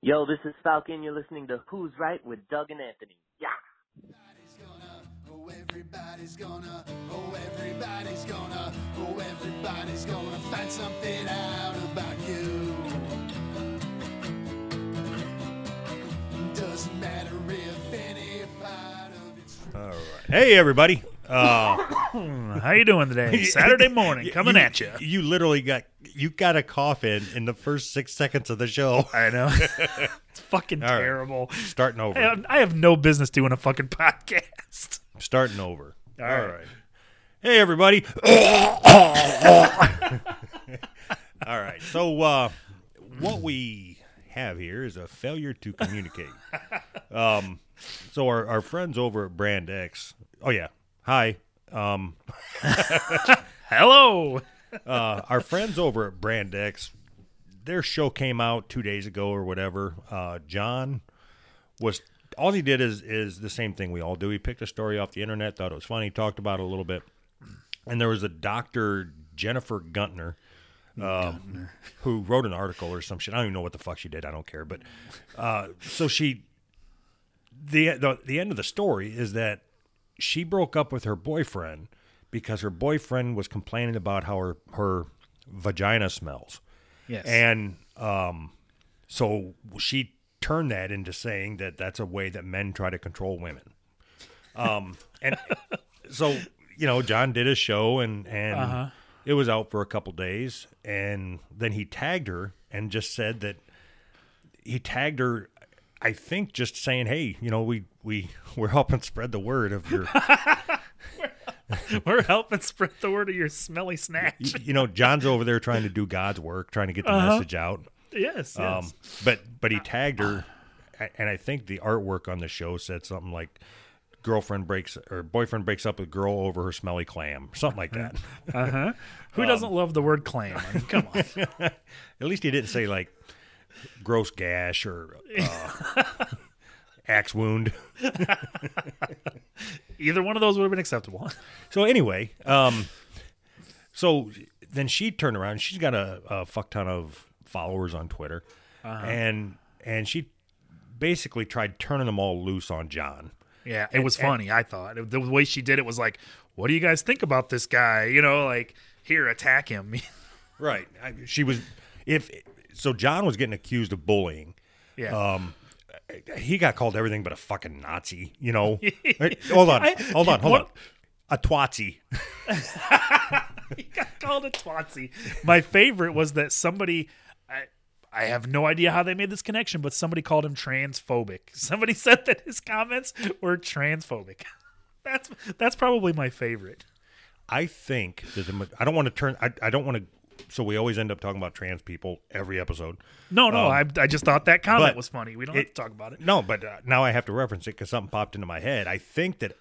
Yo, this is Falcon. You're listening to Who's Right with Doug and Anthony. Yeah. Everybody's gonna find something out about you. Doesn't matter if any part of it's true. All right. Hey, everybody. How you doing today? Saturday morning, coming at you. You literally got a cough in the first 6 seconds of the show. I know. It's fucking All right. terrible. Starting over. I have no business doing a fucking podcast. Starting over. All right. Hey, everybody. All right. So what we have here is a failure to communicate. So our friends over at Brand X. Oh, yeah. Hi. Hello. Our friends over at Brand X, their show came out 2 days ago or whatever. John was all he did is the same thing we all do. He picked a story off the internet, thought it was funny, talked about it a little bit, and there was a Dr. Jennifer Guntner, who wrote an article or some shit. I don't even know what the fuck she did. I don't care. But so the end of the story is that she broke up with her boyfriend because her boyfriend was complaining about how her vagina smells. Yes. And so she turned that into saying that that's a way that men try to control women. And so, John did his show and it was out for a couple days. And then he tagged her and just said that he tagged her, I think, just saying, hey, we're helping spread the word of your... We're helping spread the word of your smelly snatch. John's over there trying to do God's work, trying to get the message out. Yes. But he tagged her, and I think the artwork on the show said something like boyfriend breaks up with girl over her smelly clam, something like that. Who doesn't love the word clam? I mean, come on. At least he didn't say like gross gash or axe wound. Either one of those would have been acceptable. So anyway, so then she turned around. She's got a fuck ton of followers on Twitter, and she basically tried turning them all loose on John. Yeah, it was funny. I thought the way she did it was like, "What do you guys think about this guy?" Like, here, attack him. Right. So John was getting accused of bullying. Yeah. He got called everything but a fucking Nazi, Hold on. A twatzy. He got called a twatzy. My favorite was that somebody, I have no idea how they made this connection, but somebody called him transphobic. Somebody said that his comments were transphobic. That's probably my favorite. I think I don't want to. So we always end up talking about trans people every episode. No, I just thought that comment was funny. We don't have to talk about it. No, but now I have to reference it because something popped into my head. I think that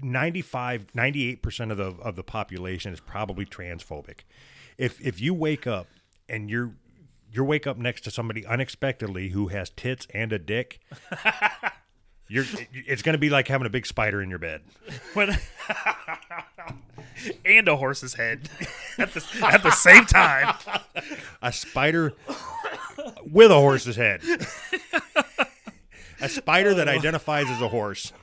98% of the population is probably transphobic. If you wake up and you wake up next to somebody unexpectedly who has tits and a dick, it's going to be like having a big spider in your bed. And a horse's head at the same time. A spider with a horse's head. A spider that identifies as a horse.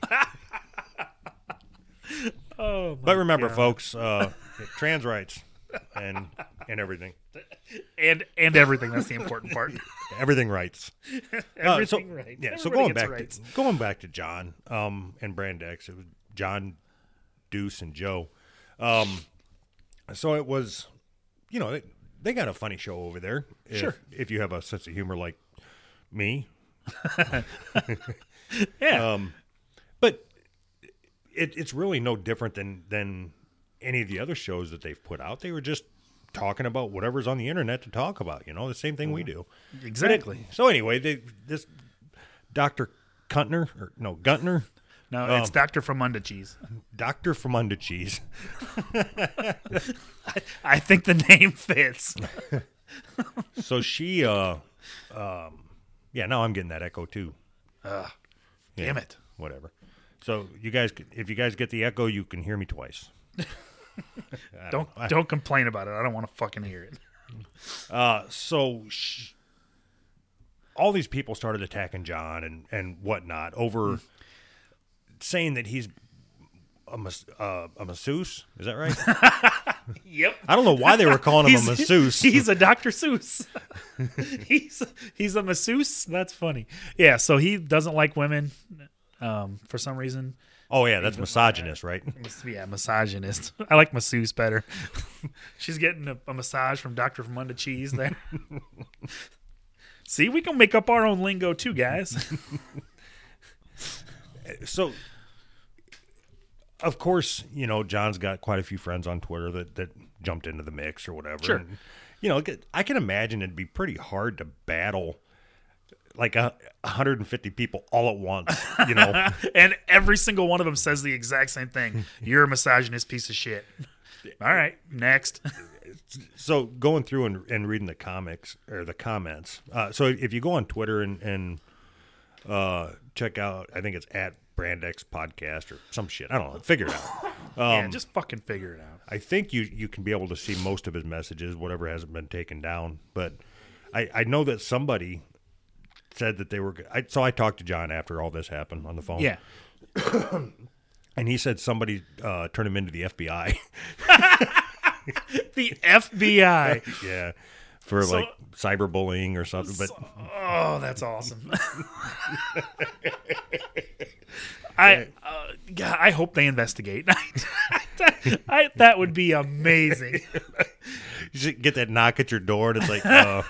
But remember, folks, trans rights and everything. And everything. That's the important part. Everything rights. Everything right. Yeah. So going back to John and Brand X, it was John, Deuce, and Joe. So it was, they got a funny show over there. Sure. If you have a sense of humor like me. Yeah. But it's really no different than any of the other shows that they've put out. They were just talking about whatever's on the internet to talk about, the same thing we do. Exactly. So anyway, this Dr. Guntner. No, it's Dr. Famunda Cheese. Dr. Famunda Cheese. I think the name fits. So she, now I'm getting that echo too. Damn it. Whatever. So if you guys get the echo, you can hear me twice. Don't complain about it. I don't want to fucking hear it. So all these people started attacking John and whatnot over saying that he's a masseuse. Is that right? Yep. I don't know why they were calling him a masseuse. He's a Dr. Seuss. he's a masseuse. That's funny. Yeah, so he doesn't like women for some reason. Oh, yeah, that's misogynist, right? Yeah, misogynist. I like masseuse better. She's getting a massage from Dr. Munda Cheese there. See, we can make up our own lingo too, guys. So, of course, John's got quite a few friends on Twitter that jumped into the mix or whatever. Sure. And, I can imagine it'd be pretty hard to battle like 150 people all at once, And every single one of them says the exact same thing. You're a misogynist piece of shit. All right, next. So going through and reading the comics or the comments. So if you go on Twitter and check out, I think it's at Brandex Podcast or some shit. I don't know. Figure it out. Yeah, just fucking figure it out. I think you can be able to see most of his messages, whatever hasn't been taken down. But I know that somebody said that they were. So I talked to John after all this happened on the phone. Yeah. And he said somebody turned him into the FBI. The FBI. Yeah. For like cyberbullying or something. But oh, that's awesome. I hope they investigate. That would be amazing. You should get that knock at your door, and it's like,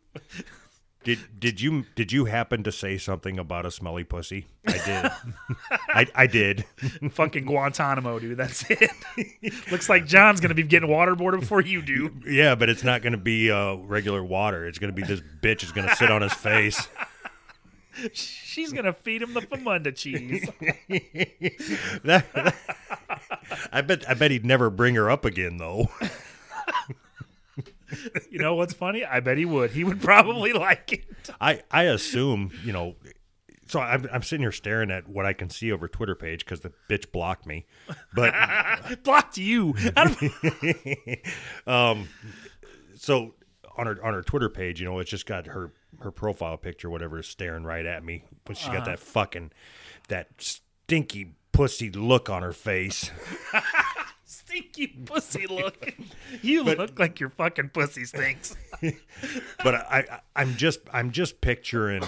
did you happen to say something about a smelly pussy? I did. I did. Fucking Guantanamo, dude. That's it. Looks like John's gonna be getting waterboarded before you do. Yeah, but it's not gonna be regular water. It's gonna be this bitch is gonna sit on his face. She's gonna feed him the Famunda cheese. I bet he'd never bring her up again, though. You know what's funny? I bet he would. He would probably like it. I assume, so I'm sitting here staring at what I can see over Twitter page because the bitch blocked me. But blocked you. So on her Twitter page, it's just got her profile picture, whatever, is staring right at me. But she got that stinky pussy look on her face. Stinky pussy look. You look like your fucking pussy stinks. But I'm just picturing,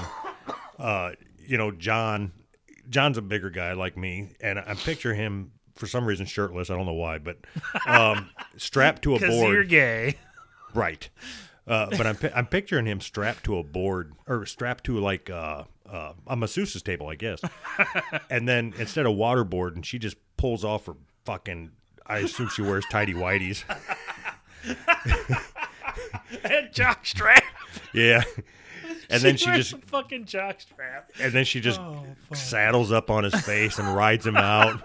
John. John's a bigger guy like me, and I'm picturing him for some reason shirtless. I don't know why, but strapped to a board. 'Cause you're gay, right? But I'm picturing him strapped to a board or strapped to like a masseuse's table, I guess. And then instead of waterboarding, she just pulls off her fucking. I assume she wears tidy whities. And jock strap. Yeah. And then she wears just a fucking jock strap. And then she just saddles up on his face and rides him out.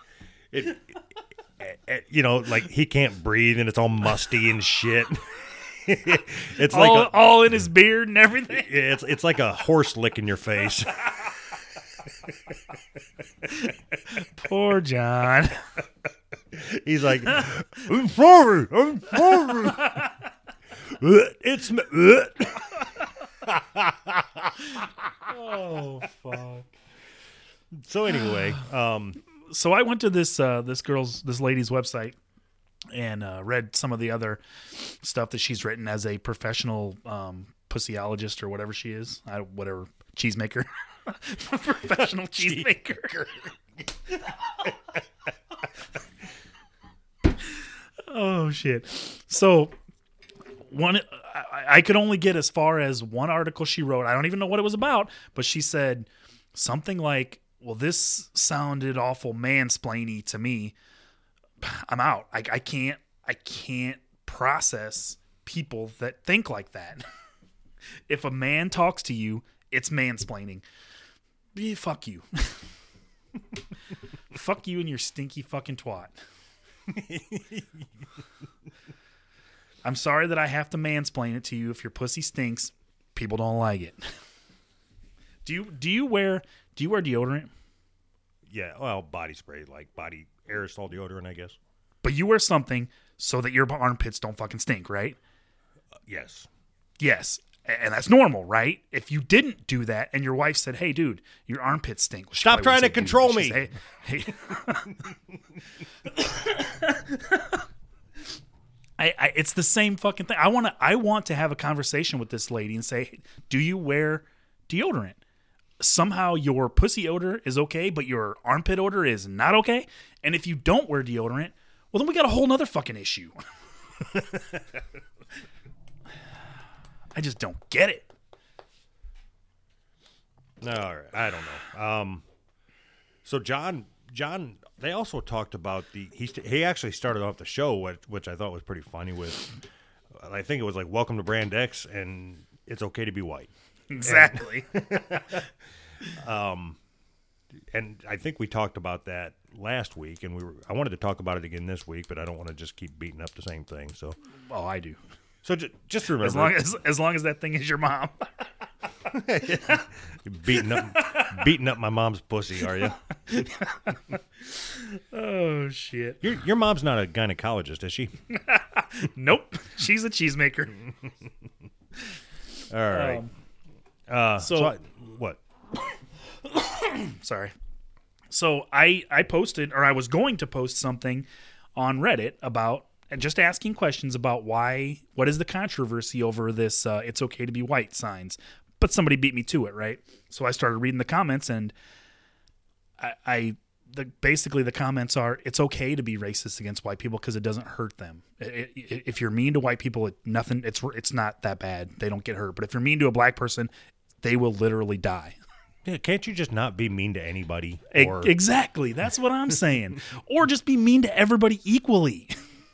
Like he can't breathe and it's all musty and shit. It's all in his beard and everything. It's like a horse licking your face. Poor John. He's like, I'm sorry. It's me. Oh fuck. So anyway, so I went to this lady's website and read some of the other stuff that she's written as a professional pussyologist or whatever she is. Whatever cheesemaker. Professional cheesemaker. Oh shit. So I could only get as far as one article she wrote. I don't even know what it was about, but she said something like, well, this sounded awful mansplainy to me. I'm out. I can't process people that think like that. If a man talks to you, it's mansplaining. Yeah, fuck you. Fuck you and your stinky fucking twat. I'm sorry that I have to mansplain it to you. If your pussy stinks, people don't like it. Do you wear deodorant? Yeah, well, body spray, like body aerosol deodorant, I guess. But you wear something so that your armpits don't fucking stink, right? Yes. Yes. And that's normal, right? If you didn't do that and your wife said, hey, dude, your armpits stink. Well, she Stop probably trying to wouldn't say, control dude. me. She'd say, hey. It's the same fucking thing. I want to have a conversation with this lady and say, do you wear deodorant? Somehow your pussy odor is okay, but your armpit odor is not okay. And if you don't wear deodorant, well, then we got a whole nother fucking issue. I just don't get it. All right, I don't know. So John, they also talked about he actually started off the show, which I thought was pretty funny with, I think it was like, welcome to Brand X, and it's okay to be white. Exactly. And I think we talked about that last week, and I wanted to talk about it again this week, but I don't want to just keep beating up the same thing. So, Oh, I do. so just remember, As long as that thing is your mom. beating up my mom's pussy, are you? Oh shit. Your mom's not a gynecologist, is she? Nope. She's a cheesemaker. All right. What? Sorry. So I posted, or I was going to post something on Reddit about, and just asking questions about what is the controversy over this it's okay to be white signs. But somebody beat me to it, right? So I started reading the comments, and basically the comments are, it's okay to be racist against white people because it doesn't hurt them. If you're mean to white people, it's not that bad. They don't get hurt. But if you're mean to a black person, they will literally die. Yeah, can't you just not be mean to anybody? Exactly. That's what I'm saying. Or just be mean to everybody equally.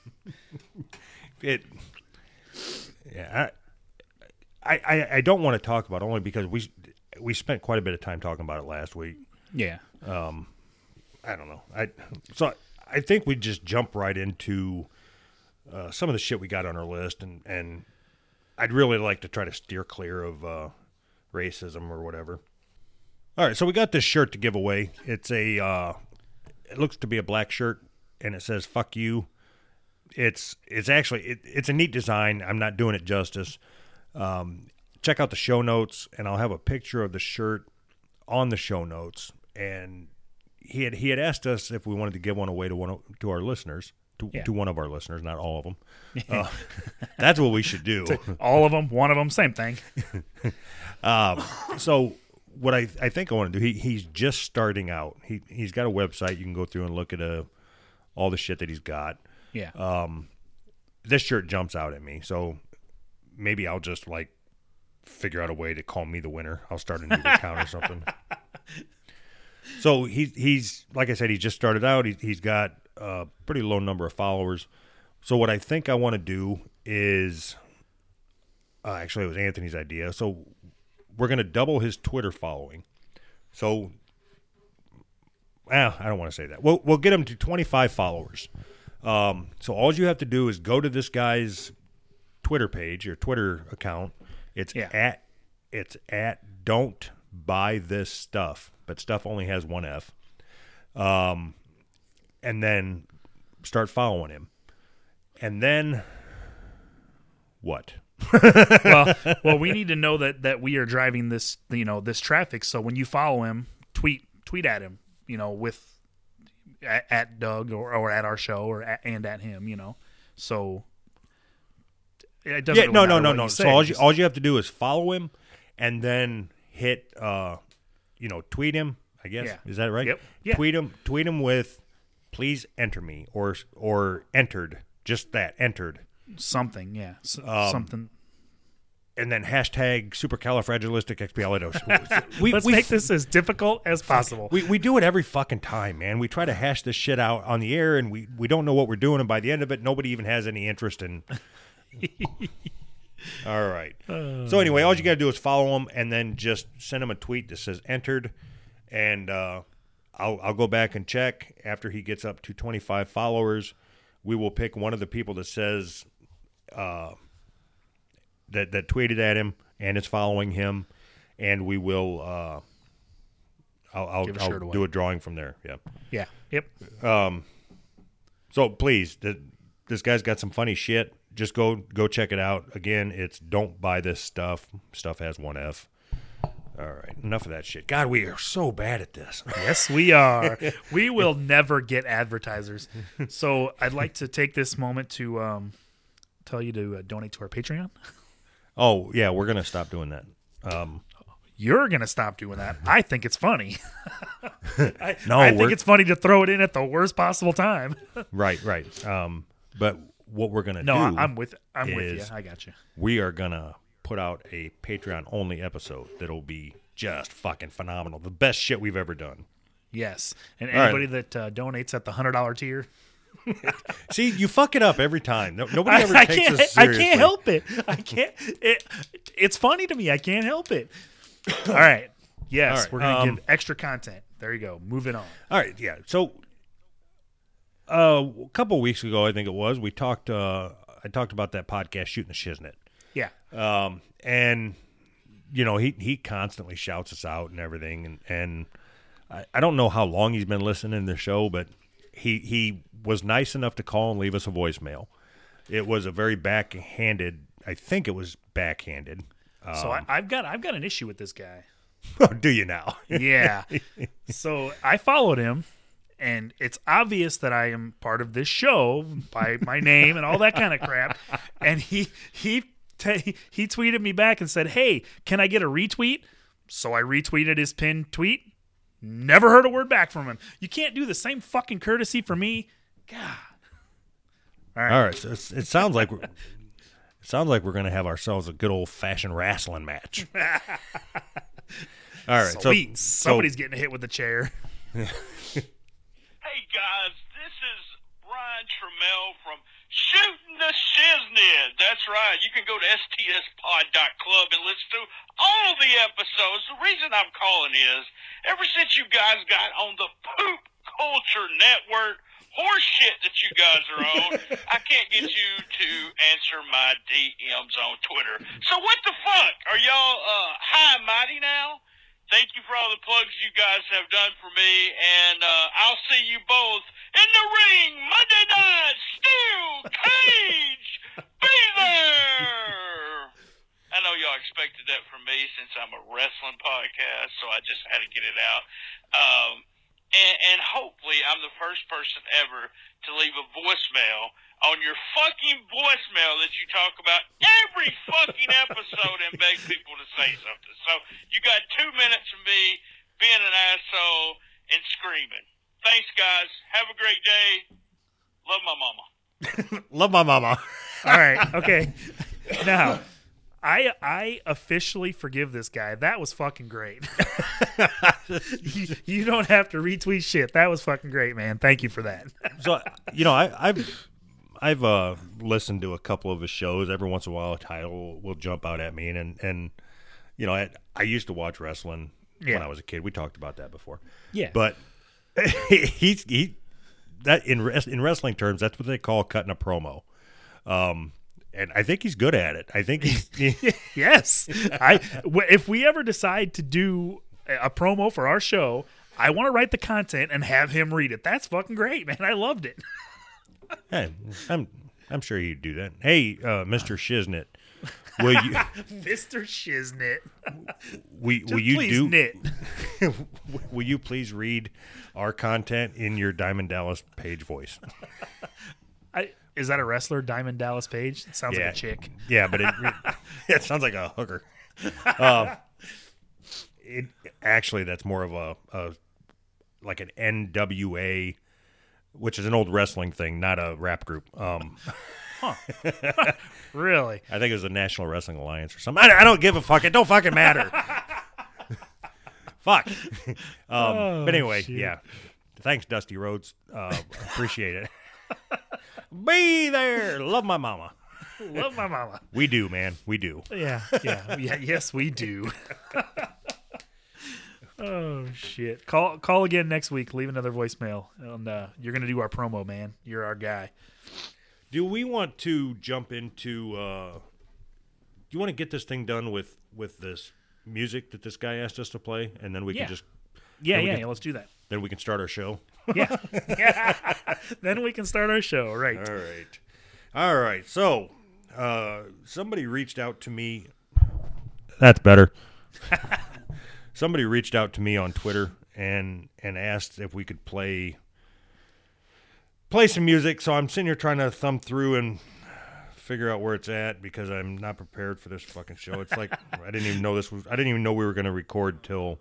I don't want to talk about it only because we spent quite a bit of time talking about it last week. Yeah. I don't know. I think we just jump right into some of the shit we got on our list, and I'd really like to try to steer clear of racism or whatever. All right, so we got this shirt to give away. It's it looks to be a black shirt, and it says "fuck you." It's actually it's a neat design. I'm not doing it justice. Check out the show notes, and I'll have a picture of the shirt on the show notes. And he had asked us if we wanted to give one away to our listeners, to one of our listeners, not all of them. That's what we should do. All of them, one of them, same thing. So what I think I want to do, he's just starting out. He's got a website. You can go through and look at all the shit that he's got. Yeah. This shirt jumps out at me, so maybe I'll just figure out a way to call me the winner. I'll start a new account or something. So he's like I said, he just started out. He's got a pretty low number of followers. So what I think I want to do is, actually it was Anthony's idea. So we're going to double his Twitter following. So I don't want to say that. We'll get him to 25 followers. So all you have to do is go to this guy's Twitter page or Twitter account. It's at Don't Buy This Stuff, but stuff only has one F. And then start following him. And then what? well, we need to know that we are driving this, this traffic. So when you follow him, tweet at him, with at Doug or at our show and at him, So it doesn't. Yeah, really no. Say. So all you have to do is follow him, and then hit, tweet him. I guess is that right? Yep. Yeah. Tweet him with, please enter me or entered, just that entered something. Yeah, something. And then hashtag supercalifragilisticexpialidocious. Let's make this as difficult as possible. We do it every fucking time, man. We try to hash this shit out on the air, and we don't know what we're doing, and by the end of it, nobody even has any interest in. All right. So anyway, all you got to do is follow him, and then just send him a tweet that says entered, and I'll go back and check after he gets up to 25 followers. We will pick one of the people that says that tweeted at him and is following him, and we will. I'll do a drawing from there. Yeah. Yeah. Yep. So please, this guy's got some funny shit. just go check it out. Again, it's Don't Buy This Stuff. Stuff has one F. All right, enough of that shit. God, we are so bad at this. Yes, we are. We will never get advertisers. So I'd like to take this moment to tell you to donate to our Patreon. Oh, yeah, we're going to stop doing that. You're going to stop doing that. I think it's funny. I we're- think it's funny to throw it in at the worst possible time. Right. But what we're going to No, do I'm with you. is I got you. we are going to put out a Patreon-only episode that'll be just fucking phenomenal. The best shit we've ever done. Yes. And All right. anybody that donates at the $100 tier, See, you fuck it up every time. Nobody ever I takes can't. us I seriously. can't help it. I can't. It's funny to me. I can't help it. All right. Yes, All right, we're gonna give extra content. There you go. Moving on. All right, yeah. So a couple weeks ago, I think it was, we talked. I talked about that podcast, Shooting the Shiznit. Yeah. And you know, he constantly shouts us out and everything, and I don't know how long he's been listening to the show, but he was nice enough to call and leave us a voicemail. It was a very backhanded. I think it was backhanded. So I've got an issue with this guy. Do you now? Yeah. So I followed him, and it's obvious that I am part of this show by my name and all that kind of crap. And he tweeted me back and said, "Hey, can I get a retweet?" So I retweeted his pinned tweet. Never heard a word back from him. You can't do the same fucking courtesy for me. God. All right. So it sounds like we're going to have ourselves a good old fashioned wrestling match. All right. Sweet. Somebody's getting hit with a chair. Hey guys, this is Brian Trammell from Shooting the Shiznit. That's right. You can go to stspod.club and listen to all the episodes. The reason I'm calling is, ever since you guys got on the Poop Culture Network horseshit that you guys are on, I can't get you to answer my DMs on Twitter. So what the fuck? Are y'all high and mighty now? Thank you for all the plugs you guys have done for me, and I'll see you both in the ring Monday night. Steel Cage, be there. I know y'all expected that from me since I'm a wrestling podcast, so I just had to get it out. And hopefully I'm the first person ever to leave a voicemail on your fucking voicemail that you talk about every fucking episode and beg people to say something. So you got 2 minutes of me being an asshole and screaming. Thanks, guys. Have a great day. Love my mama. Love my mama. All right. Okay. Now, I officially forgive this guy. That was fucking great. you don't have to retweet shit. That was fucking great, man. Thank you for that. So, you know, I've listened to a couple of his shows. Every once in a while, a title will jump out at me, and you know, I used to watch wrestling when I was a kid. We talked about that before. Yeah. But he that in wrestling terms, that's what they call cutting a promo. And I think he's good at it. I think he's Yes. If we ever decide to do a promo for our show, I want to write the content and have him read it. That's fucking great, man. I loved it. Hey, I'm sure he'd do that. Hey, Mr. Shiznit, will you Mr. Shiznit. will you please do knit. will you please read our content in your Diamond Dallas Page voice? Is that a wrestler, Diamond Dallas Page? It sounds like a chick. Yeah, but it sounds like a hooker. It actually, that's more of a like an NWA, which is an old wrestling thing, not a rap group. Really? I think it was the National Wrestling Alliance or something. I don't give a fuck. It don't fucking matter. Fuck. But anyway, shit. yeah. Thanks, Dusty Rhodes. Appreciate it. Be there. Love my mama. Love my mama. We do, man. We do. Yeah. Yes, we do. Oh shit! Call again next week. Leave another voicemail, and you're gonna do our promo, man. You're our guy. Do we want to jump into? Do you want to get this thing done with this music that this guy asked us to play, and then we can just Yeah, we can- let's do that. then we can start our show. Yeah. Then we can start our show. Right. All right. So Somebody reached out to me. That's better. Somebody reached out to me on Twitter and asked if we could play some music. So I'm sitting here trying to thumb through and figure out where it's at because I'm not prepared for this fucking show. It's like I didn't even know we were going to record till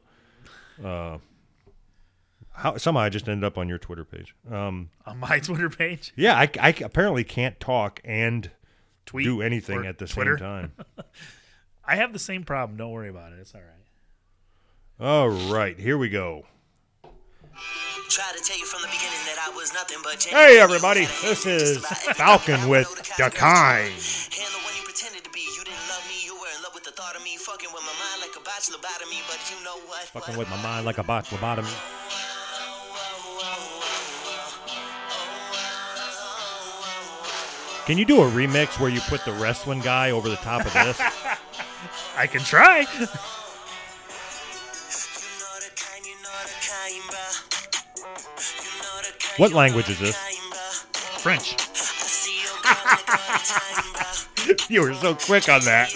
somehow I just ended up on your Twitter page. On my Twitter page? Yeah, I apparently can't talk and Tweet do anything or at the Twitter? same time. I have the same problem. Don't worry about it. It's all right. All right, here we go. Try to tell you from the beginning that I was nothing but Hey, everybody, this is Falcon with The Kind. And the one you pretended to be, you didn't love me, you were in love with the thought of me, fucking with my mind like a bachelor lobotomy, but you know what? Fucking with my mind like a botch lobotomy. Can you do a remix where you put the wrestling guy over the top of this? I can try. What language is this? French. You were so quick on that.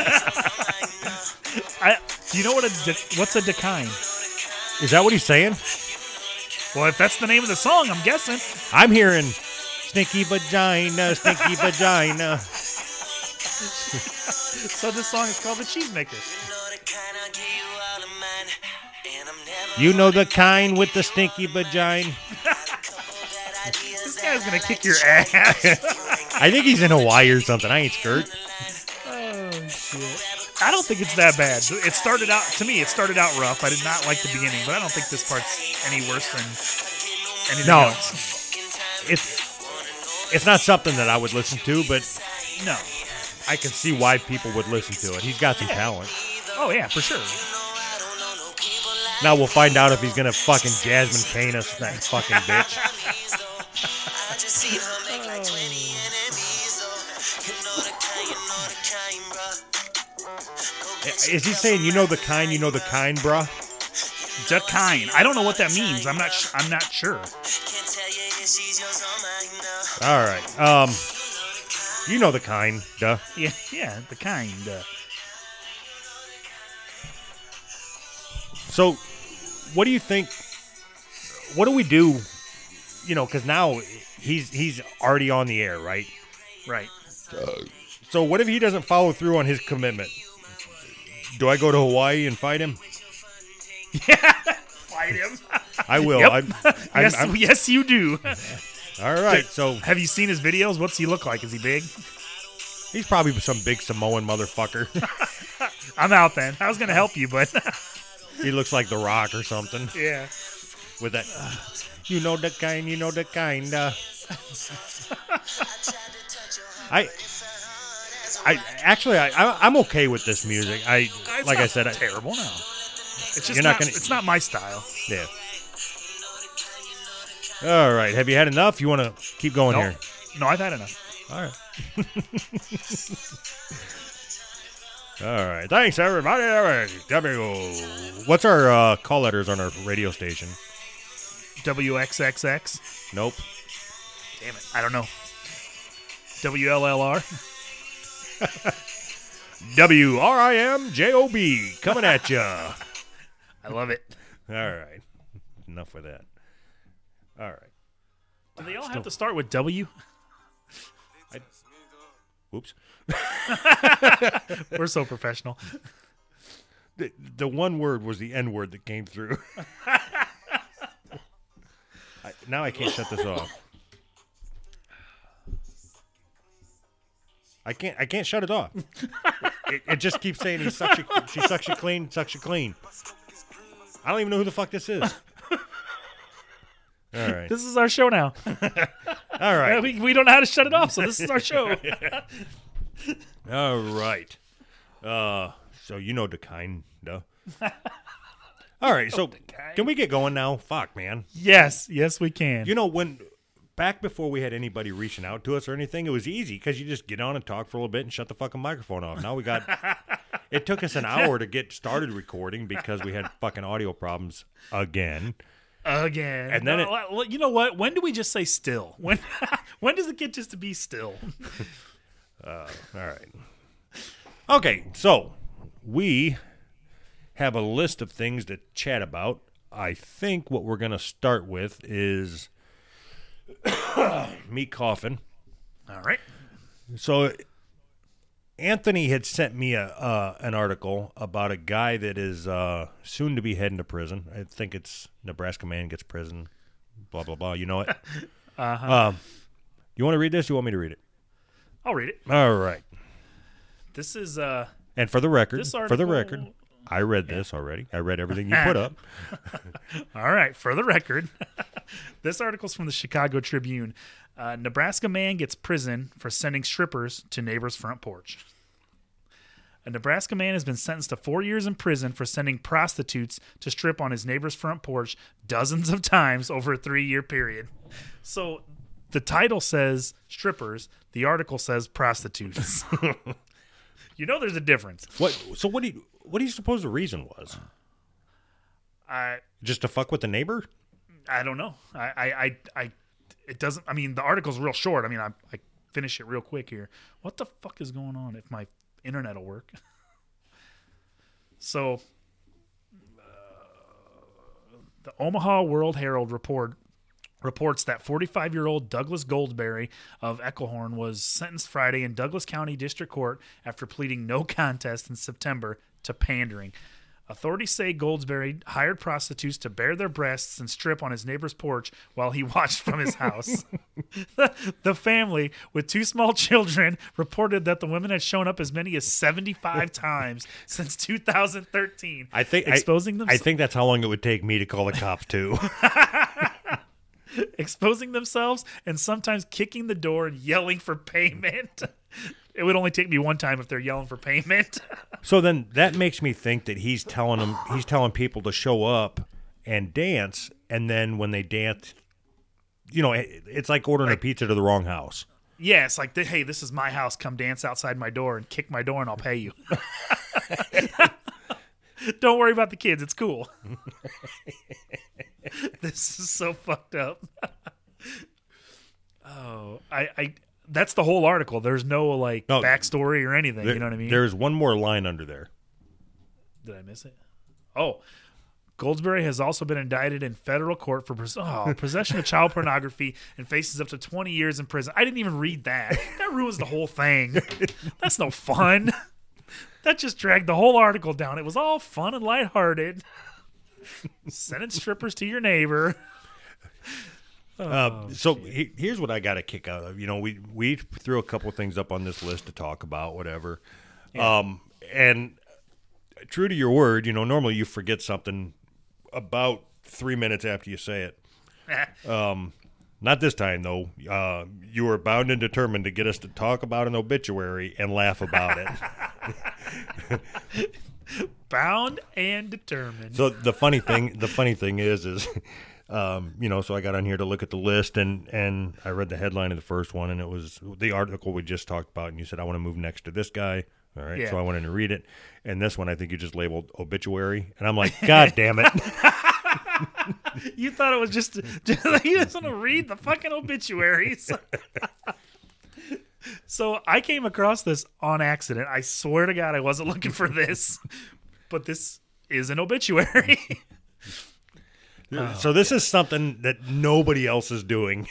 You know what's a decline? Is that what he's saying? Well, if that's the name of the song, I'm guessing. I'm hearing stinky vagina, stinky vagina. So this song is called The Cheesemaker. You know the kind with the stinky vagina. This guy's gonna kick your ass. I think he's in Hawaii or something. I ain't scared. Oh shit! I don't think it's that bad. It started out rough. I did not like the beginning, but I don't think this part's any worse than anything else. It's not something that I would listen to, but No. I can see why people would listen to it. He's got some talent. Oh yeah, for sure. Now we'll find out if he's gonna fucking Jasmine Kane us, that fucking bitch. Is he saying you know the kind, bruh? The kind. I don't know what that means. I'm not sure. All right. You know the kind, duh. Yeah, the kind. So, what do you think? What do we do? You know, because now he's already on the air, right? Right. So, what if he doesn't follow through on his commitment? Do I go to Hawaii and fight him? Yeah, fight him. I will. Yep. Yes, you do. All right. So, Have you seen his videos? What's he look like? Is he big? he's probably some big Samoan motherfucker. I'm out then. I was gonna help you, but He looks like The Rock or something. yeah. With that, you know the kind. I'm okay with this music. It's like I not said, terrible. No, it's just You're not gonna- It's not my style. yeah. All right. Have you had enough? You want to keep going here? No, I've had enough. All right. All right. Thanks, everybody. All right. What's our call letters on our radio station? WXXX. Nope. Damn it. I don't know. WLLR. WRIMJOB coming at ya. I love it. All right. Enough with that. All right. Do they all have to start with W? Whoops. We're so professional. The one word was the N word that came through. Now I can't shut this off. I can't shut it off. It just keeps saying she sucks you clean. I don't even know who the fuck this is. All right. This is our show now. All right. We don't know how to shut it off, so this is our show. All right. So you know the kind, duh. All right. So can we get going now? Fuck, man. Yes, we can. You know, back before we had anybody reaching out to us or anything, it was easy because you just get on and talk for a little bit and shut the fucking microphone off. Now it took us an hour to get started recording because we had fucking audio problems again. And then you know what? When do we just say still? When does it get just to be still? All right. Okay, so we have a list of things to chat about. I think what we're going to start with is me coughing. All right. So Anthony had sent me an article about a guy that is soon to be heading to prison. I think it's Nebraska man gets prison, blah, blah, blah. You know it? Uh-huh. You want to read this? You want me to read it? I'll read it. All right. This is And for the record, This article- I read this already. I read everything you put up. all right. For the record, this article's from the Chicago Tribune. Nebraska man gets prison for sending strippers to neighbor's front porch. A Nebraska man has been sentenced to 4 years in prison for sending prostitutes to strip on his neighbor's front porch dozens of times over a 3-year period. So the title says strippers. The article says prostitutes. You know there's a difference. What do you suppose the reason was? Just to fuck with the neighbor? I don't know. It doesn't. I mean, the article's real short. I mean, I finish it real quick here. What the fuck is going on? If my internet will work. So, the Omaha World Herald reports that 45-year-old Douglas Goldsberry of Eckelhorn was sentenced Friday in Douglas County District Court after pleading no contest in September to pandering. Authorities say Goldsberry hired prostitutes to bare their breasts and strip on his neighbor's porch while he watched from his house. The family, with 2 small children, reported that the women had shown up as many as 75 times since 2013. I think exposing I think that's how long it would take me to call the cops too. exposing themselves and sometimes kicking the door and yelling for payment. It would only take me one time if they're yelling for payment. So then that makes me think that he's telling people to show up and dance, and then when they dance, it's like ordering a pizza to the wrong house. Yeah, it's like, hey, this is my house. Come dance outside my door and kick my door and I'll pay you. Don't worry about the kids. It's cool. This is so fucked up. Oh, that's the whole article. There's no backstory or anything. You know what I mean? There's one more line under there. Did I miss it? Oh, Goldsberry has also been indicted in federal court for possession of child pornography and faces up to 20 years in prison. I didn't even read that. That ruins the whole thing. That's no fun. That just dragged the whole article down. It was all fun and lighthearted. Sending strippers to your neighbor. Here's what I got a kick out of. We threw a couple of things up on this list to talk about, whatever. Yeah. And true to your word, normally you forget something about 3 minutes after you say it. Not this time, though. You were bound and determined to get us to talk about an obituary and laugh about it. Bound and determined. So the funny thing is, so I got on here to look at the list, and I read the headline of the first one, and it was the article we just talked about, and you said, I want to move next to this guy. All right, So I went in to read it, and this one I think you just labeled obituary, and I'm like, God damn it. You thought it was just you just want to read the fucking obituaries. So I came across this on accident. I swear to God I wasn't looking for this, but this is an obituary. So this is something that nobody else is doing.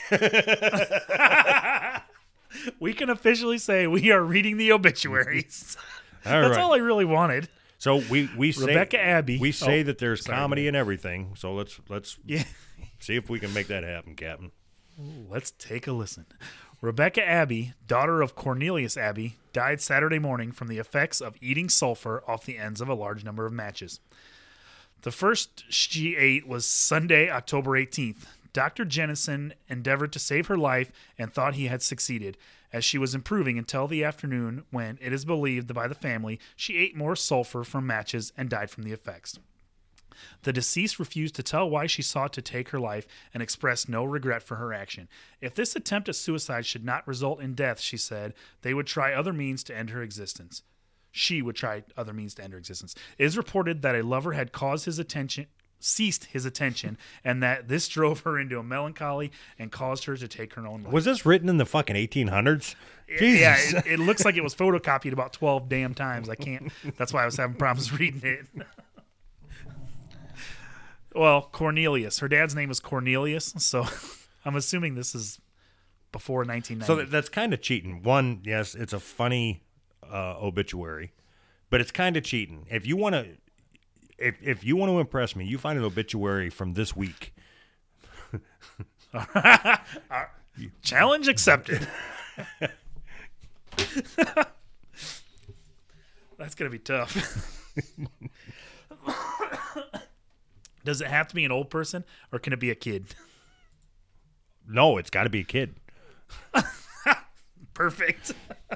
We can officially say we are reading the obituaries. That's all I really wanted. So we say Rebecca Abbey. We say that there's comedy and everything. So let's see if we can make that happen, Captain. Ooh, let's take a listen. Rebecca Abbey, daughter of Cornelius Abbey, died Saturday morning from the effects of eating sulfur off the ends of a large number of matches. The first she ate was Sunday, October 18th. Dr. Jennison endeavored to save her life and thought he had succeeded, as she was improving until the afternoon when, it is believed by the family, she ate more sulfur from matches and died from the effects. The deceased refused to tell why she sought to take her life and expressed no regret for her action. If this attempt at suicide should not result in death, she said, they would try other means to end her existence. She would try other means to end her existence. It is reported that a lover had caused his attention ceased his attention, and that this drove her into a melancholy and caused her to take her own life. Was this written in the fucking 1800s? Jesus. Yeah, it looks like it was photocopied about 12 damn times. I can't. That's why I was having problems reading it. Well, Cornelius. Her dad's name is Cornelius, so I'm assuming this is before 1990. So that's kind of cheating. One, yes, it's a funny obituary, but it's kind of cheating. If you want to, if you want to impress me, you find an obituary from this week. Challenge accepted. That's gonna be tough. Does it have to be an old person, or can it be a kid? No, it's got to be a kid. Perfect.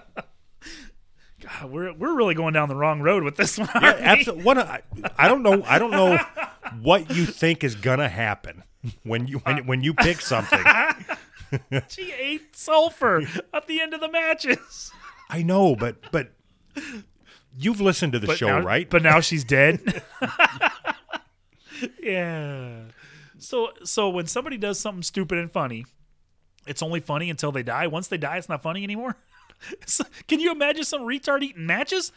God, we're really going down the wrong road with this one. Yeah, absolutely. I don't know what you think is gonna happen when you pick something. She ate sulfur at the end of the matches. I know, but you've listened to the show, now, right? But now she's dead. Yeah. So when somebody does something stupid and funny, it's only funny until they die. Once they die, it's not funny anymore. So, can you imagine some retard eating matches?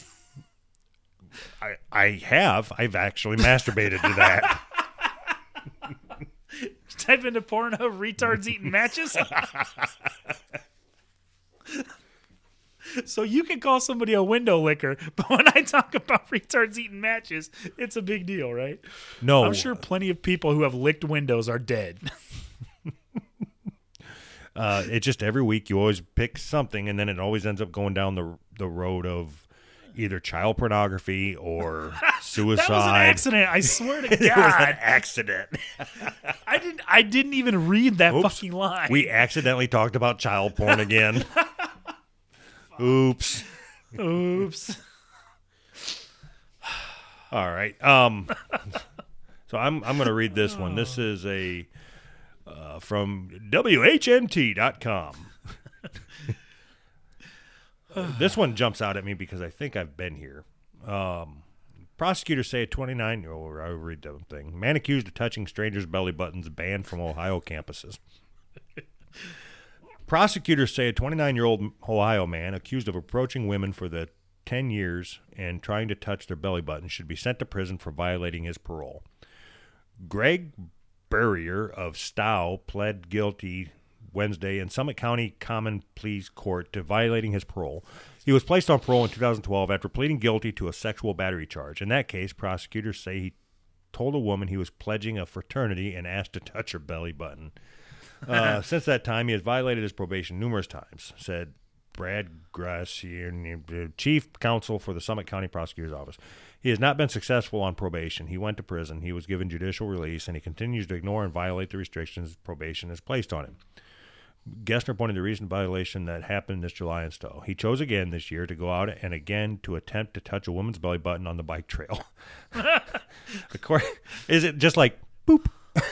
I've actually masturbated to that. Type into Pornhub retards eating matches. So you can call somebody a window licker, but when I talk about retards eating matches, it's a big deal, right? No. I'm sure plenty of people who have licked windows are dead. It's just every week you always pick something, and then it always ends up going down the road of either child pornography or suicide. That was an accident. I swear to God, It was an accident. I didn't even read that fucking line. We accidentally talked about child porn again. Oops. Oops. All right. So I'm going to read this one. This is a from WHNT.com. This one jumps out at me because I think I've been here. Prosecutors say a 29-year-old, I'll read the thing, man accused of touching strangers' belly buttons banned from Ohio campuses. Prosecutors say a 29-year-old Ohio man accused of approaching women for the 10 years and trying to touch their belly button should be sent to prison for violating his parole. Greg Burrier of Stow pled guilty Wednesday in Summit County Common Pleas Court to violating his parole. He was placed on parole in 2012 after pleading guilty to a sexual battery charge. In that case, prosecutors say he told a woman he was pledging a fraternity and asked to touch her belly button. Since that time, he has violated his probation numerous times, said Brad Gracier, chief counsel for the Summit County Prosecutor's Office. He has not been successful on probation. He went to prison. He was given judicial release, and he continues to ignore and violate the restrictions probation has placed on him. Gessner pointed to the recent violation that happened this July in Stowe. He chose again this year to go out and again to attempt to touch a woman's belly button on the bike trail. Is it just like, boop?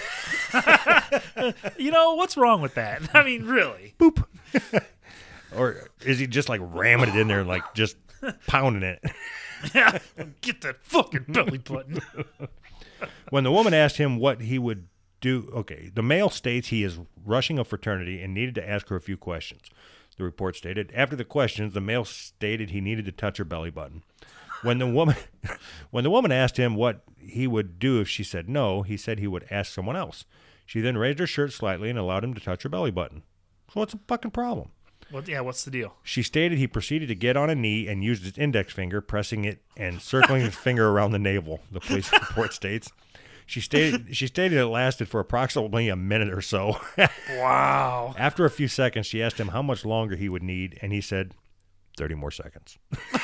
You know, what's wrong with that? I mean, really? Boop. Or is he just like ramming it in there, like just pounding it? Yeah, get that fucking belly button. When the woman asked him what he would do, okay, the male states he is rushing a fraternity and needed to ask her a few questions. The report stated, after the questions, the male stated he needed to touch her belly button. When the woman asked him what he would do if she said no, he said he would ask someone else. She then raised her shirt slightly and allowed him to touch her belly button. So what's the fucking problem? What's the deal? She stated he proceeded to get on a knee and used his index finger, pressing it and circling his finger around the navel, the police report states. She stated it lasted for approximately a minute or so. Wow. After a few seconds, she asked him how much longer he would need, and he said, 30 more seconds.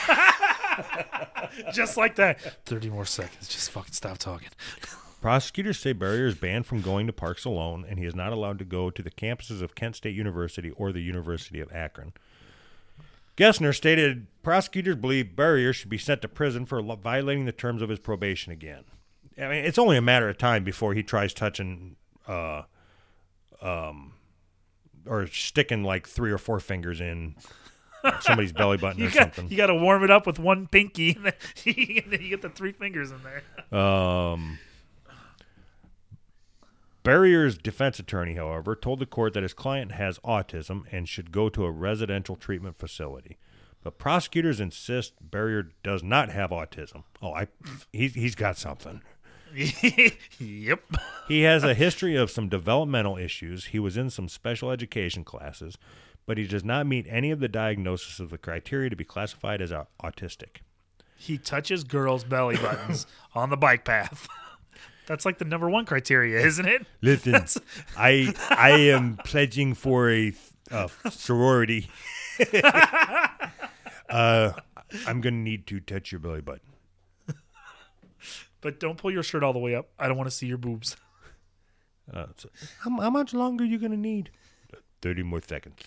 Just like that. 30 more seconds. Just fucking stop talking. Prosecutors say Barrier is banned from going to parks alone, and he is not allowed to go to the campuses of Kent State University or the University of Akron. Gessner stated prosecutors believe Barrier should be sent to prison for violating the terms of his probation again. I mean, it's only a matter of time before he tries touching or sticking like 3 or 4 fingers in somebody's belly button or something. You got to warm it up with one pinky, and then you get the 3 fingers in there. Barrier's defense attorney, however, told the court that his client has autism and should go to a residential treatment facility. But prosecutors insist Barrier does not have autism. He's got something. Yep. He has a history of some developmental issues. He was in some special education classes, but he does not meet any of the diagnosis of the criteria to be classified as autistic. He touches girls' belly buttons on the bike path. That's like the number one criteria, isn't it? Listen, I am pledging for a sorority. I'm going to need to touch your belly button. But don't pull your shirt all the way up. I don't want to see your boobs. So how much longer are you going to need? 30 more seconds.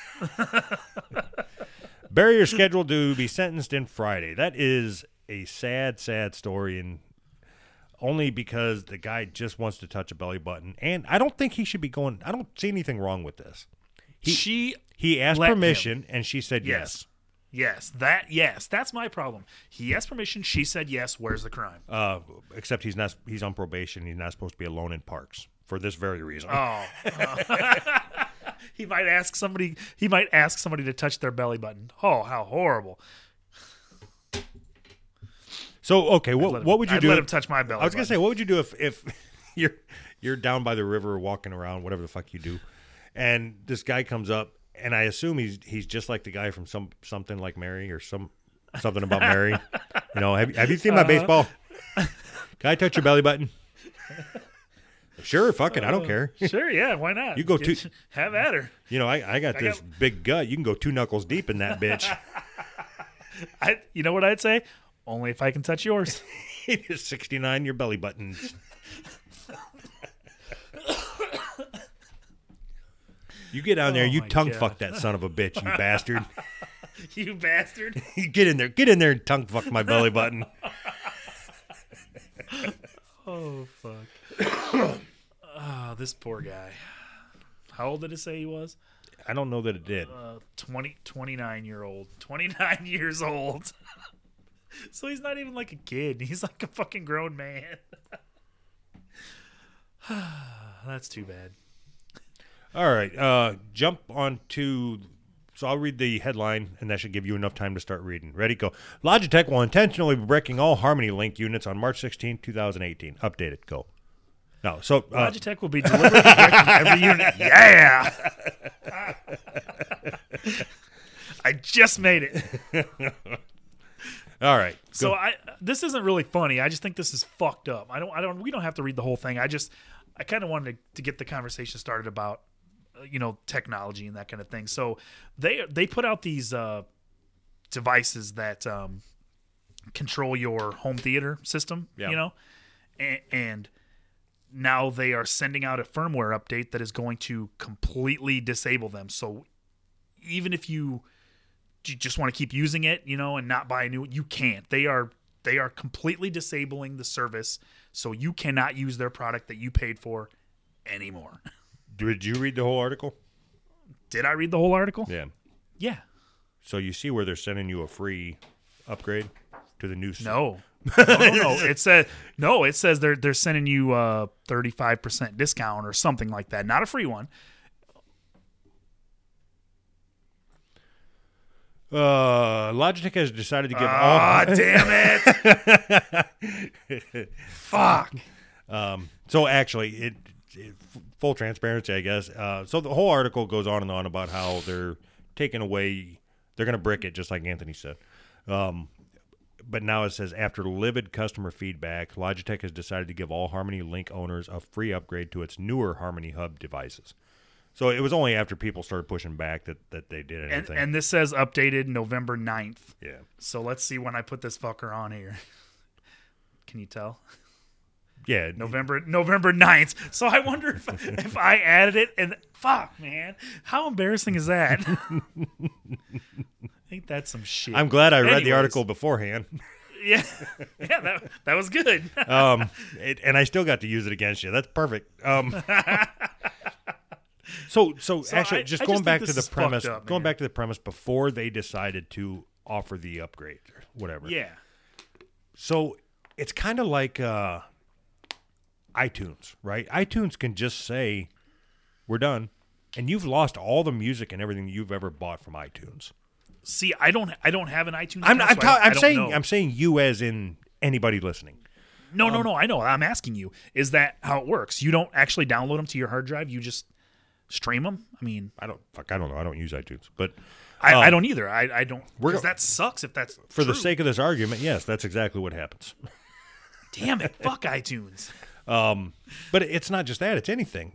Barrier scheduled to be sentenced in Friday. That is a sad, sad story, and only because the guy just wants to touch a belly button. And I don't think he should be going. I don't see anything wrong with this. He asked permission, and she said yes. Yes, that's my problem. He asked permission, she said yes. Where's the crime? Except he's not. He's on probation. He's not supposed to be alone in parks for this very reason. Oh. He might ask somebody to touch their belly button. Oh, how horrible. So, okay, what would you do? I'd let him touch my belly. I was going to say, what would you do if you're down by the river walking around, whatever the fuck you do, and this guy comes up, and I assume he's just like the guy from something like Mary or something about Mary. You know, have you seen my baseball? Can I touch your belly button? Sure, fuck it, I don't care. Sure, yeah, why not? You go have at her. You know, I got this big gut. You can go 2 knuckles deep in that bitch. You know what I'd say? Only if I can touch yours. 69 your belly buttons. You get down there, you tongue fuck that son of a bitch, you bastard. You bastard. Get in there and tongue fuck my belly button. Oh, fuck. Oh, this poor guy. How old did it say he was? I don't know that it did. 29-year-old. 29 years old. So he's not even like a kid. He's like a fucking grown man. That's too bad. All right. Jump on to... So I'll read the headline, and that should give you enough time to start reading. Ready, go. Logitech will intentionally be breaking all Harmony Link units on March 16, 2018. Updated. Go. No, so... Logitech will be deliberately breaking every unit. Yeah! I just made it. All right. So go. this isn't really funny. I just think this is fucked up. We don't have to read the whole thing. I kind of wanted to get the conversation started about technology and that kind of thing. So they put out these devices that control your home theater system, and now they are sending out a firmware update that is going to completely disable them. So even if you just want to keep using it, and not buy a new one, you can't. They are completely disabling the service, so you cannot use their product that you paid for anymore. Did you read the whole article? Did I read the whole article? Yeah. Yeah. So you see where they're sending you a free upgrade to the new... No. It says they're sending you a 35% discount or something like that. Not a free one. Logitech has decided to give all... damn it! Fuck. So actually, full transparency, I guess. So the whole article goes on and on about how they're taking away... They're going to brick it, just like Anthony said. But now it says, after livid customer feedback, Logitech has decided to give all Harmony Link owners a free upgrade to its newer Harmony Hub devices. So it was only after people started pushing back that they did anything. And this says updated November 9th. Yeah. So let's see when I put this fucker on here. Can you tell? Yeah. November 9th. So I wonder if I added it and... Fuck, man. How embarrassing is that? I think that's some shit. I'm glad I read the article beforehand. Yeah, that was good. And I still got to use it against you. That's perfect. So actually, going back to the premise, back to the premise before they decided to offer the upgrade or whatever. Yeah. So it's kind of like iTunes, right? iTunes can just say, we're done. And you've lost all the music and everything you've ever bought from iTunes. See, I don't have an iTunes. I'm saying you as in anybody listening. No, I know. I'm asking you, is that how it works? You don't actually download them to your hard drive. You just stream them? I mean, I don't know. I don't use iTunes, but I don't either. I don't, because that sucks if that's for true. the sake of this argument. Yes, that's exactly what happens. Damn it. Fuck iTunes. But it's not just that. It's anything,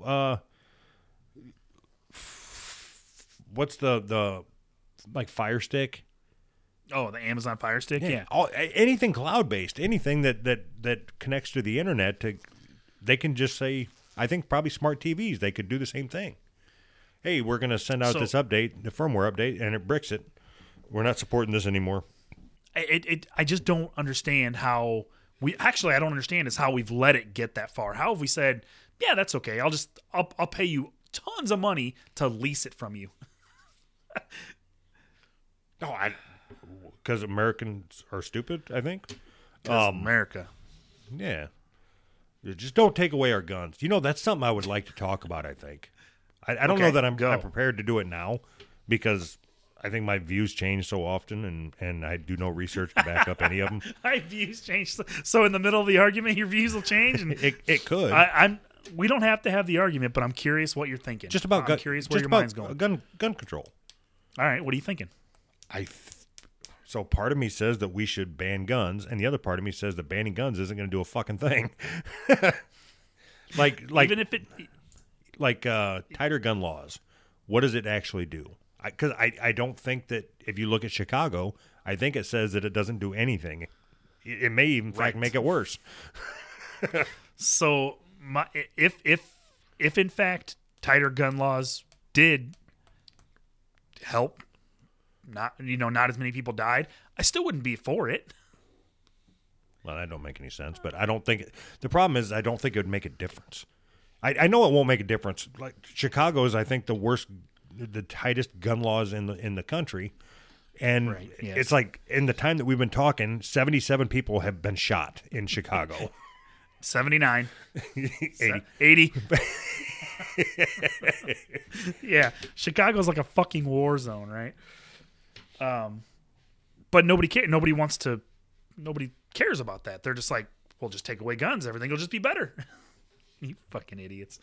what's the like Fire Stick? Oh, the Amazon Fire Stick? Yeah. Anything cloud-based, anything that connects to the internet, they can just say, I think probably smart TVs, they could do the same thing. Hey, we're going to send out this update, the firmware update, and it bricks it. We're not supporting this anymore. I just don't understand how I don't understand is how we've let it get that far. How have we said, yeah, that's okay. I'll pay you tons of money to lease it from you. No, because Americans are stupid, I think. America. Yeah. Just don't take away our guns. That's something I would like to talk about, I think. I don't know that I'm prepared to do it now because I think my views change so often and I do no research to back up any of them. My views change. So in the middle of the argument, your views will change? And it could. We don't have to have the argument, but I'm curious what you're thinking. I'm curious where your mind's going. Gun control. All right, what are you thinking? So part of me says that we should ban guns, and the other part of me says that banning guns isn't going to do a fucking thing. like even if it tighter gun laws, what does it actually do? Because I don't think that if you look at Chicago, I think it says that it doesn't do anything. It may even in fact make it worse. So if in fact tighter gun laws did help, not as many people died, I still wouldn't be for it. Well, that don't make any sense, but I don't think the problem is I don't think it would make a difference. I know it won't make a difference. Like Chicago is, I think, the tightest gun laws in the country, and it's like in the time that we've been talking, 77 people have been shot in Chicago. 79, 80. Yeah, Chicago's like a fucking war zone, right? But nobody cares about that. They're just like, we'll just take away guns. Everything will just be better. You fucking idiots.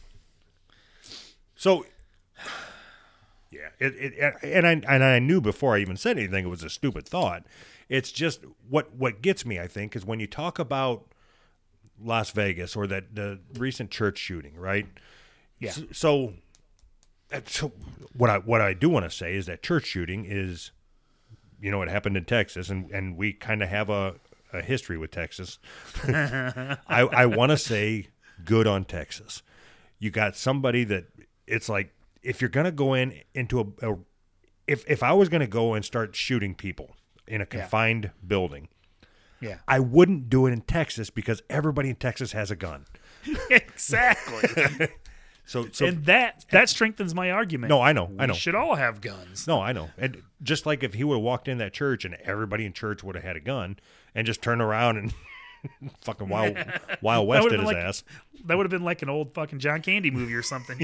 So, yeah, and I knew before I even said anything it was a stupid thought. It's just what gets me, I think, is when you talk about Las Vegas or the recent church shooting, right? Yeah. So what I do want to say is that church shooting is, it happened in Texas, and we kind of have a history with Texas. I want to say good on Texas. You got somebody that it's like, if you're going to go into if I was going to go and start shooting people in a confined building, I wouldn't do it in Texas because everybody in Texas has a gun. Exactly. So and that strengthens my argument. No, I know. We should all have guns. No, I know. And just like if he would have walked in that church and everybody in church would have had a gun and just turned around and fucking Wild West at his ass. That would have been like an old fucking John Candy movie or something,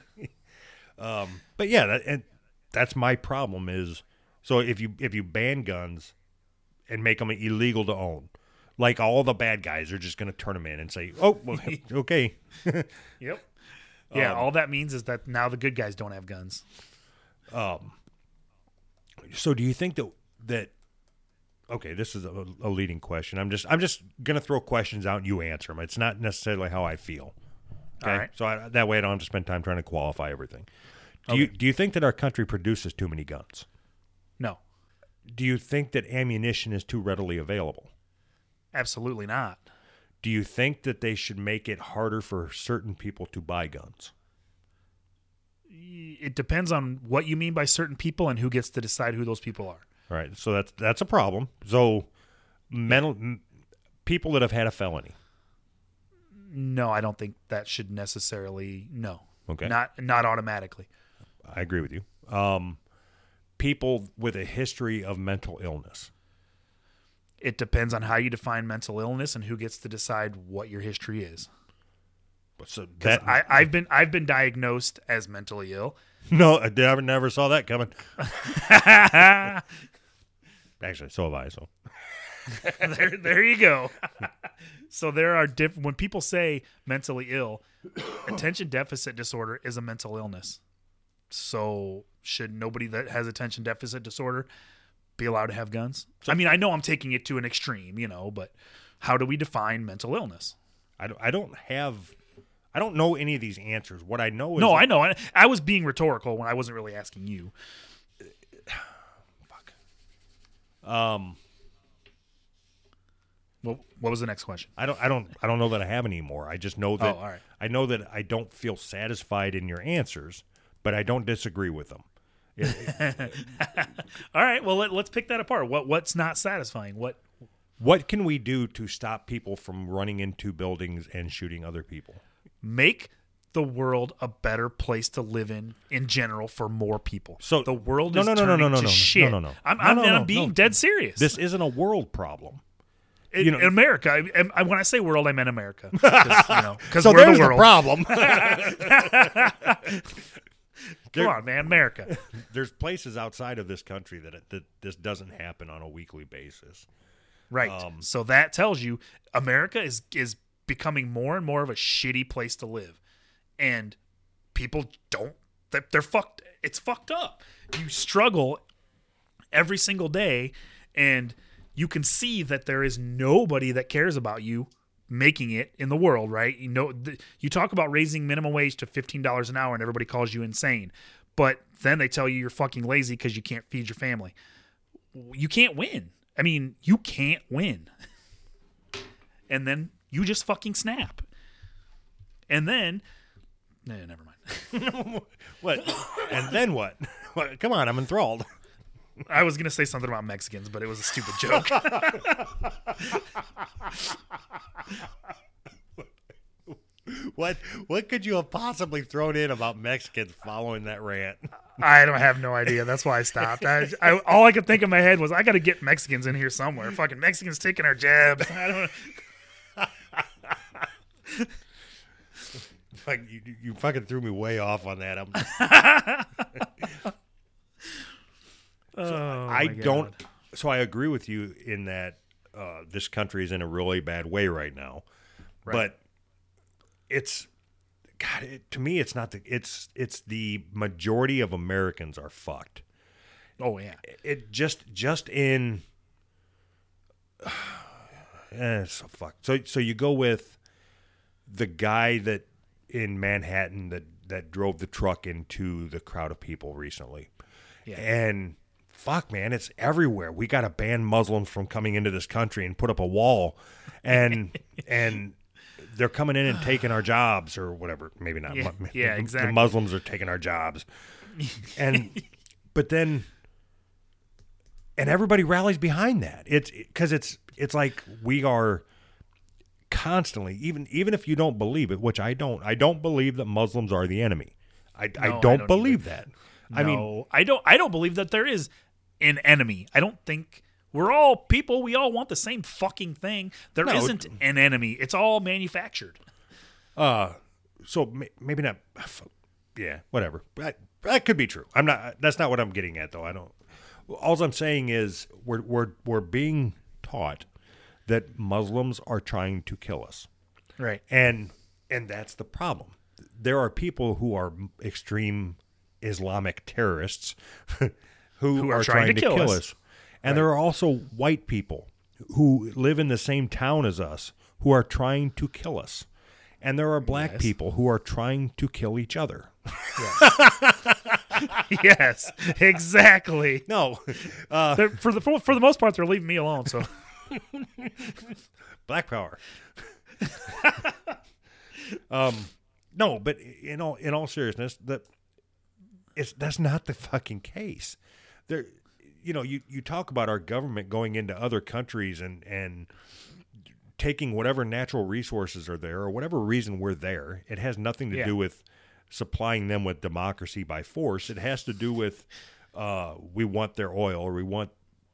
But yeah, that's my problem is, so if you ban guns and make them illegal to own, like all the bad guys are just going to turn them in and say, oh, well, okay. Yep. Yeah, all that means is that now the good guys don't have guns. So do you think that okay, this is a leading question. I'm just going to throw questions out and you answer them. It's not necessarily how I feel. Okay? All right. So that way I don't have to spend time trying to qualify everything. Do you think that our country produces too many guns? No. Do you think that ammunition is too readily available? Absolutely not. Do you think that they should make it harder for certain people to buy guns? It depends on what you mean by certain people and who gets to decide who those people are. All right, so that's a problem. So people that have had a felony. No, I don't think that should necessarily. No. Okay. Not automatically. I agree with you. People with a history of mental illness. It depends on how you define mental illness and who gets to decide what your history is. So Because that I've been diagnosed as mentally ill. no, I never saw that coming. Actually, so have I. So there you go. So there are when people say mentally ill, attention deficit disorder is a mental illness. So should nobody that has attention deficit disorder be allowed to have guns? I mean, I know I'm taking it to an extreme, but how do we define mental illness? I don't know any of these answers. What I know is No, I know. I was being rhetorical when I wasn't really asking you. Fuck. What was the next question? I don't know that I have any more. I just know that all right. I know that I don't feel satisfied in your answers, but I don't disagree with them. All right. Well, let's pick that apart. What's not satisfying? What can we do to stop people from running into buildings and shooting other people? Make the world a better place to live in general for more people. So the world no, is no, no, turning no, no, to no, shit. no. I'm being dead serious. This isn't a world problem. In America, when I say world, I meant America. Because So we're there's the world. problem. Come on, man, America. There's places outside of this country that this doesn't happen on a weekly basis. Right. So that tells you America is becoming more and more of a shitty place to live. And people they're fucked. It's fucked up. You struggle every single day, and you can see that there is nobody that cares about you making it in the world, right? You talk about raising minimum wage to $15 an hour and everybody calls you insane. But then they tell you you're fucking lazy because you can't feed your family. You can't win. I mean, you can't win. And then you just fucking snap. And then, never mind. What? And then what? Come on, I'm enthralled. I was going to say something about Mexicans, but it was a stupid joke. What could you have possibly thrown in about Mexicans following that rant? I don't have no idea. That's why I stopped. All I could think in my head was I got to get Mexicans in here somewhere. Fucking Mexicans taking our jabs. I don't know. Like you fucking threw me way off on that. So I agree with you in that this country is in a really bad way right now. Right. But to me, it's not it's the majority of Americans are fucked. Oh yeah. It just in it's so fucked. So you go with the guy that in Manhattan that drove the truck into the crowd of people recently. Yeah. And fuck, man, it's everywhere. We got to ban Muslims from coming into this country and put up a wall, and they're coming in and taking our jobs or whatever. Maybe not. Yeah, exactly. The Muslims are taking our jobs, but then everybody rallies behind that. It's because it's like we are constantly, even if you don't believe it, which I don't believe that Muslims are the enemy. I don't believe that. I mean, I don't believe that there is an enemy. I don't think we're all people. We all want the same fucking thing. There isn't an enemy. It's all manufactured. So maybe not. Yeah, whatever. That could be true. I'm not. That's not what I'm getting at, though. I don't. All I'm saying is we're being taught that Muslims are trying to kill us, right? And that's the problem. There are people who are extreme Islamic terrorists who are trying to kill us. And there are also white people who live in the same town as us who are trying to kill us. And there are black people who are trying to kill each other. Yes, exactly. No. For the most part, they're leaving me alone. So, Black power. No, but in all seriousness, that's not the fucking case. There, you talk about our government going into other countries and taking whatever natural resources are there or whatever reason we're there. It has nothing to do with supplying them with democracy by force. It has to do with we want their oil or we want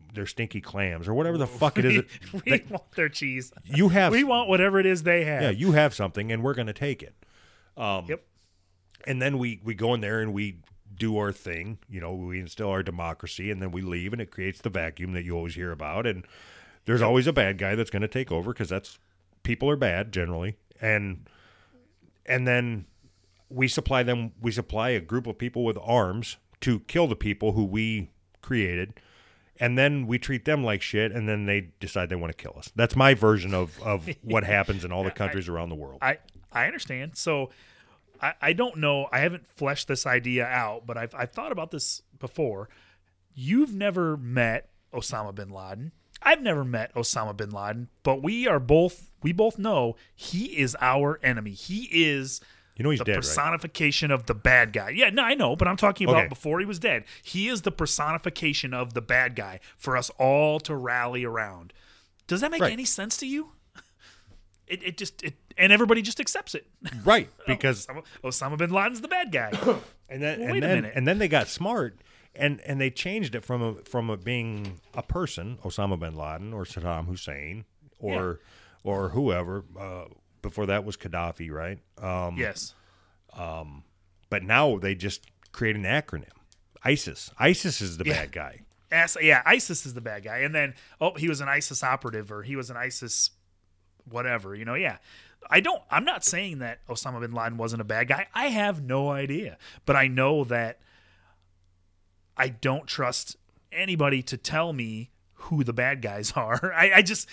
their stinky clams or whatever the fuck it is. We want their cheese. You have. We want whatever it is they have. Yeah, you have something, and we're going to take it. Yep. And then we go in there and we do our thing. You know, we instill our democracy, and then we leave, and it creates the vacuum that you always hear about. And there's always a bad guy that's going to take over because people are bad generally. And then we supply them. We supply a group of people with arms to kill the people who we created. And then we treat them like shit, and then they decide they want to kill us. That's my version of what happens in all the countries around the world. I understand. So I don't know. I haven't fleshed this idea out, but I've thought about this before. You've never met Osama bin Laden. I've never met Osama bin Laden, but we both know he is our enemy. He is he's the dead, personification of the bad guy. Yeah, no, I know, but I'm talking about Okay. before he was dead. He is the personification of the bad guy for us all to rally around. Does that make Right. any sense to you? It just and everybody just accepts it. Right, because Osama bin Laden's the bad guy. and then Wait a minute. and then they got smart and they changed it from a being a person, Osama bin Laden or Saddam Hussein or whoever. Before that was Gaddafi, right? Yes. But now they just create an acronym. ISIS. ISIS is the bad guy. ISIS is the bad guy. And then, he was an ISIS operative or he was an ISIS whatever, yeah. I'm not saying that Osama bin Laden wasn't a bad guy. I have no idea. But I know that I don't trust anybody to tell me who the bad guys are. I just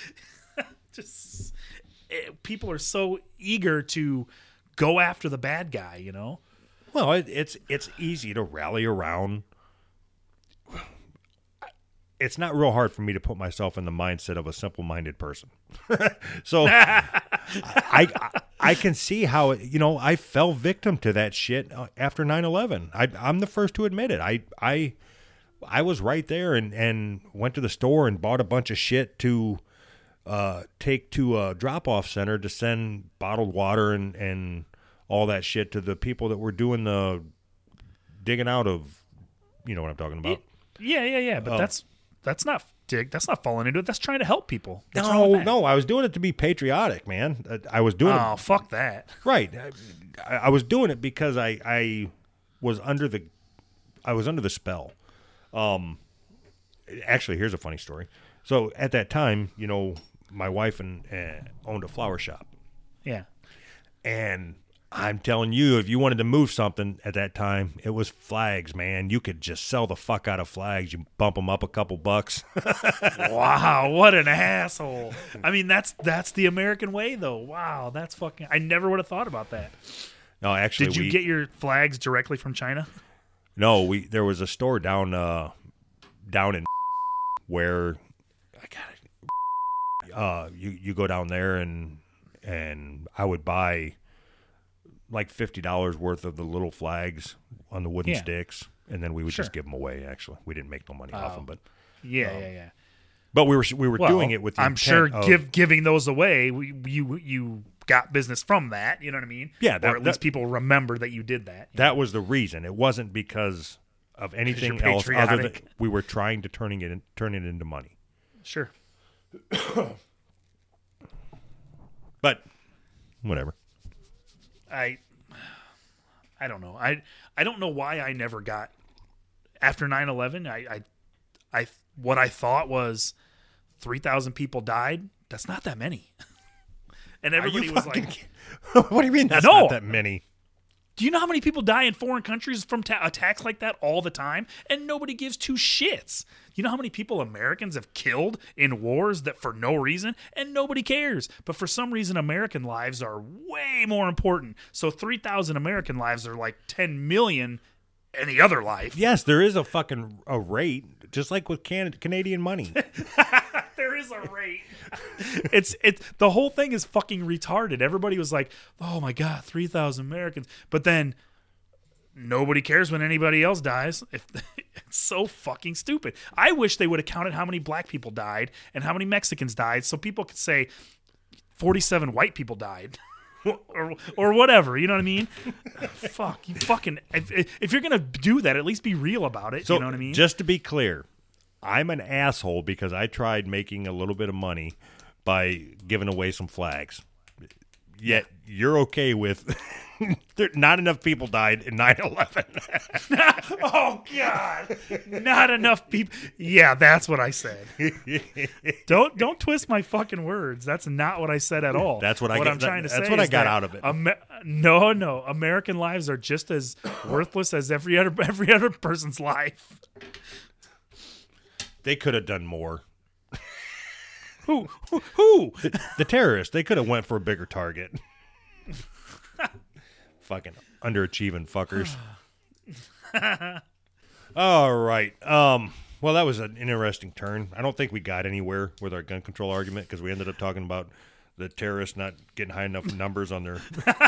people are so eager to go after the bad guy, Well, it's easy to rally around. It's not real hard for me to put myself in the mindset of a simple-minded person. So I can see how, I fell victim to that shit after 9/11. I'm the first to admit it. I was right there and went to the store and bought a bunch of shit to take to a drop-off center to send bottled water and all that shit to the people that were doing the digging out of, you know what I'm talking about. Yeah. But that's not falling into it. That's trying to help people. What's wrong with that? No, I was doing it to be patriotic, man. I was doing Oh, it. fuck that. Right. I was doing it because I was under the spell. Actually, here's a funny story. So at that time, my wife owned a flower shop. Yeah. And I'm telling you, if you wanted to move something at that time, it was flags, man. You could just sell the fuck out of flags. You bump them up a couple bucks. Wow, what an asshole. I mean, that's the American way, though. Wow, that's fucking... I never would have thought about that. No, actually, Did you get your flags directly from China? No, there was a store down in where you go down there and I would buy like $50 worth of the little flags on the wooden sticks, and then we would just give them away. Actually, we didn't make no money off them, but Yeah. but we were doing it with the I'm intent sure of, giving those away, you got business from that. You know what I mean? Yeah, or at least people remember that you did that. that was the reason. It wasn't because of anything you're else other than patriotic. we were trying to turn it into money. Sure. But whatever. I don't know. I don't know why I never got after 9/11. I what I thought was 3,000 people died. That's not that many. And everybody was like, what do you mean that's No. not that many? do you know how many people die in foreign countries from attacks like that all the time? And nobody gives two shits. You know how many people Americans have killed in wars that for no reason? And nobody cares. But for some reason, American lives are way more important. So 3,000 American lives are like 10 million any other life. Yes, there is a rate, just like with Canadian money. There is a rate. It's the whole thing is fucking retarded. Everybody was like, "Oh my god, 3,000 Americans," but then nobody cares when anybody else dies. It's so fucking stupid. I wish they would have counted how many black people died and how many Mexicans died, so people could say 47 white people died. or whatever, you know what I mean? Fuck, you fucking. If you're gonna do that, at least be real about it. So, you know what I mean? just to be clear, I'm an asshole because I tried making a little bit of money by giving away some flags. Yet you're okay with not enough people died in 9/11. Oh God! Not enough people. Yeah, that's what I said. Don't twist my fucking words. That's not what I said at all. That's what I'm trying to say. That's what I is got that out of it. No. American lives are just as worthless as every other person's life. They could have done more. Who? The terrorists. They could have went for a bigger target. Fucking underachieving fuckers. All right. Well, that was an interesting turn. I don't think we got anywhere with our gun control argument because we ended up talking about the terrorists not getting high enough numbers on their.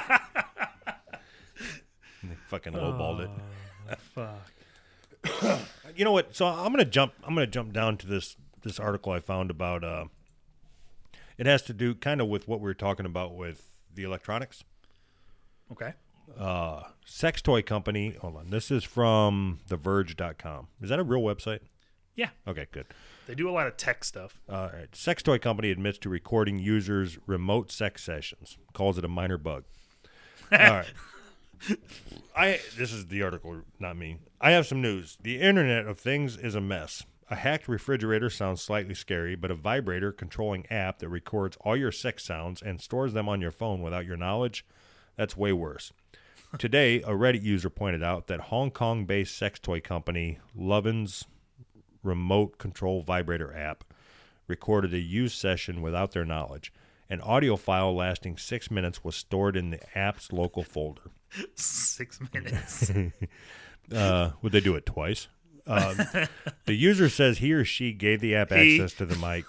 They fucking lowballed it. Fuck. You know what? So I'm gonna jump down to this article I found about. It has to do kind of with what we were talking about with the electronics. Okay. Sex toy company. Hold on. This is from TheVerge.com. Is that a real website? Yeah. Okay, good. They do a lot of tech stuff. All right. Sex toy company admits to recording users' remote sex sessions. Calls it a minor bug. All right. This is the article, not me. I have some news. The Internet of Things is a mess. A hacked refrigerator sounds slightly scary, but a vibrator controlling app that records all your sex sounds and stores them on your phone without your knowledge, that's way worse. Today, a Reddit user pointed out that Hong Kong-based sex toy company Lovin's remote control vibrator app recorded a used session without their knowledge. An audio file lasting 6 minutes was stored in the app's local folder. 6 minutes. Would they do it twice? The user says he or she gave the app access to the mic.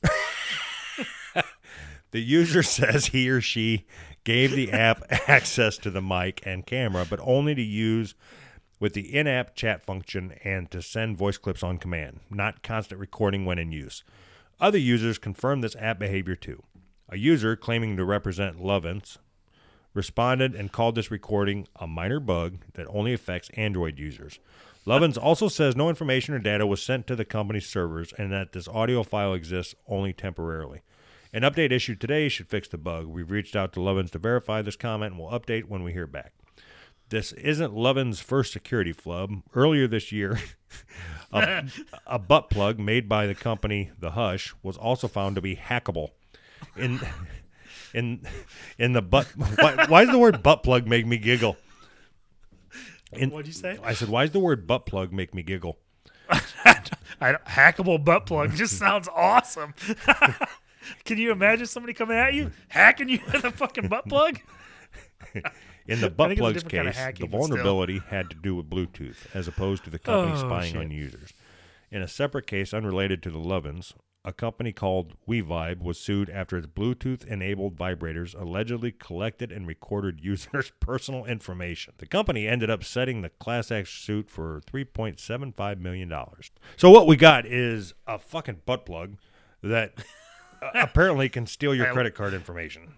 The user says he or she gave the app access to the mic and camera, but only to use with the in-app chat function and to send voice clips on command, not constant recording when in use. Other users confirmed this app behavior too. A user claiming to represent Lovins responded and called this recording a minor bug that only affects Android users. Lovins also says no information or data was sent to the company's servers and that this audio file exists only temporarily. An update issued today should fix the bug. We've reached out to Lovins to verify this comment and we'll update when we hear back. This isn't Lovins' first security flub. Earlier this year, a butt plug made by the company The Hush was also found to be hackable. In the butt. Why does the word butt plug make me giggle? What'd you say? I said, why does the word butt plug make me giggle? Hackable butt plug just sounds awesome. Can you imagine somebody coming at you, hacking you with a fucking butt plug? In the butt plug's kind of case, hacking, the vulnerability had to do with Bluetooth, as opposed to the company spying on users. In a separate case unrelated to the Lovins, a company called WeVibe was sued after its Bluetooth-enabled vibrators allegedly collected and recorded users' personal information. The company ended up setting the class action suit for $3.75 million. So what we got is a fucking butt plug that apparently can steal your credit card information.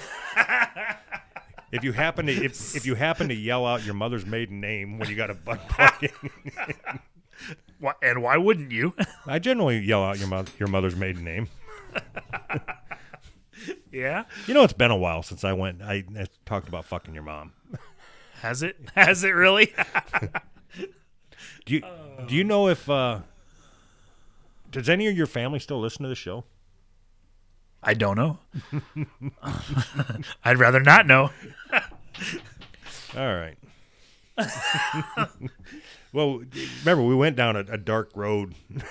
If you happen to yell out your mother's maiden name when you got a butt plug in. And why wouldn't you? I generally yell out your mother's maiden name. Yeah? You know, it's been a while since I talked about fucking your mom. Has it? Has it really? Do you know if does any of your family still listen to the show? I don't know. I'd rather not know. All right. Well, remember we went down a dark road.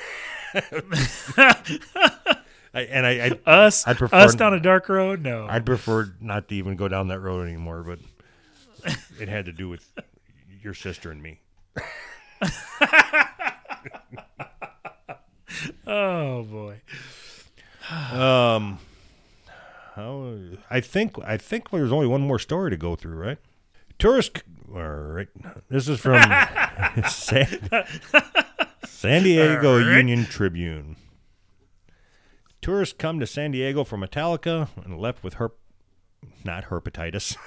Us down a dark road? No. I'd prefer not to even go down that road anymore, but it had to do with your sister and me. Oh boy. I think there's only one more story to go through, right? Tourist. All right. This is from San Diego Union Tribune. Tourists come to San Diego for Metallica and left with not herpetitis.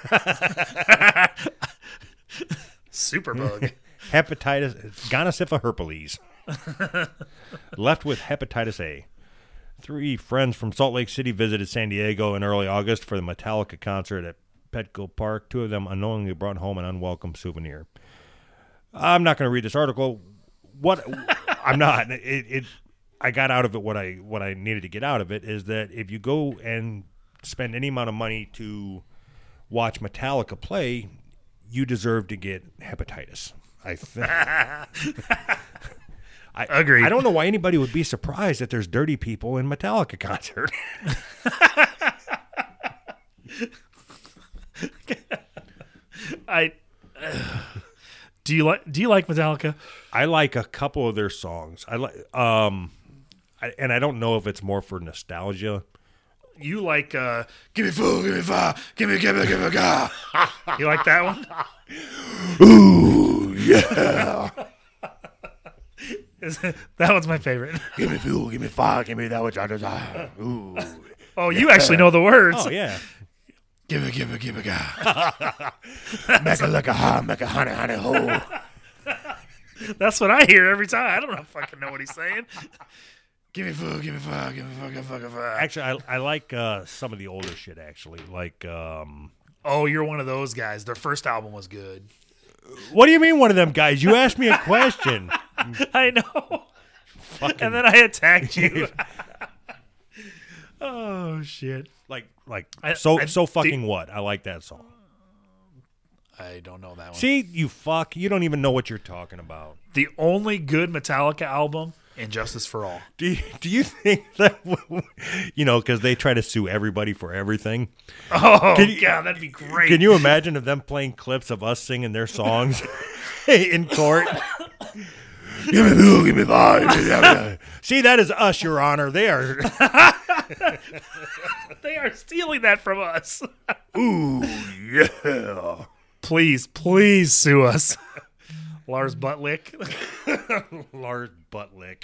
Superbug. Hepatitis, Gonosypha herpes. Left with hepatitis A. 3 friends from Salt Lake City visited San Diego in early August for the Metallica concert at Petco Park. 2 of them unknowingly brought home an unwelcome souvenir. I'm not going to read this article. I'm not. I got out of it what I needed to get out of it is that if you go and spend any amount of money to watch Metallica play, you deserve to get hepatitis. I Agreed. I don't know why anybody would be surprised that there's dirty people in Metallica concert. Do you like Metallica? I like a couple of their songs. I and I don't know if it's more for nostalgia. You like Give Me Fool, Give Me Fire, Give Me Ga. You like that one? Ooh, yeah. That one's my favorite. Give me fuel, give me fire, give me that which I desire. Ooh. Oh, you actually know the words. Oh, yeah. Give me ga. Make it like a high, make it honey, honey, ho. That's what I hear every time. I don't fucking know what he's saying. Give me food, give me fire, give me fucking fire. Actually, I like some of the older shit, actually. Like, Oh, you're one of those guys. Their first album was good. what do you mean one of them guys? You asked me a question. I know. And then I attacked you. Oh, shit. So fucking what? I like that song. I don't know that one. See, you fuck. You don't even know what you're talking about. The only good Metallica album, Injustice for All. Do you think that, because they try to sue everybody for everything? Oh, God, that'd be great. Can you imagine of them playing clips of us singing their songs in court? Give me blue, give me five. See, that is us, Your Honor. They are. They are stealing that from us. Ooh, yeah. Please sue us. Lars Buttlick. Lars Buttlick.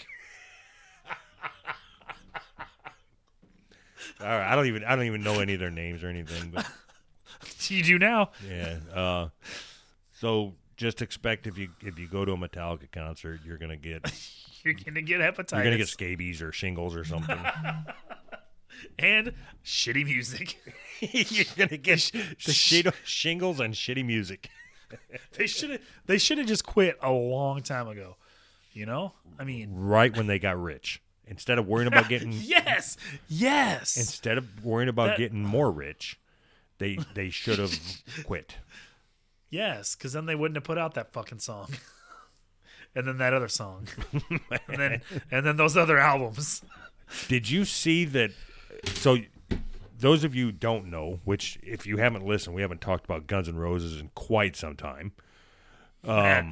All right, I don't even know any of their names or anything, but You do now. yeah. So just expect if you go to a Metallica concert, you're gonna get hepatitis. You're gonna get scabies or shingles or something. And shitty music. You're gonna get shingles and shitty music. They should have just quit a long time ago. I mean, Right when they got rich, instead of worrying about getting yes. instead of worrying about getting more rich, they should have quit. Yes, because then they wouldn't have put out that fucking song, and then that other song, and then those other albums. Did you see that? So, those of you who don't know, which if you haven't listened, we haven't talked about Guns N' Roses in quite some time. That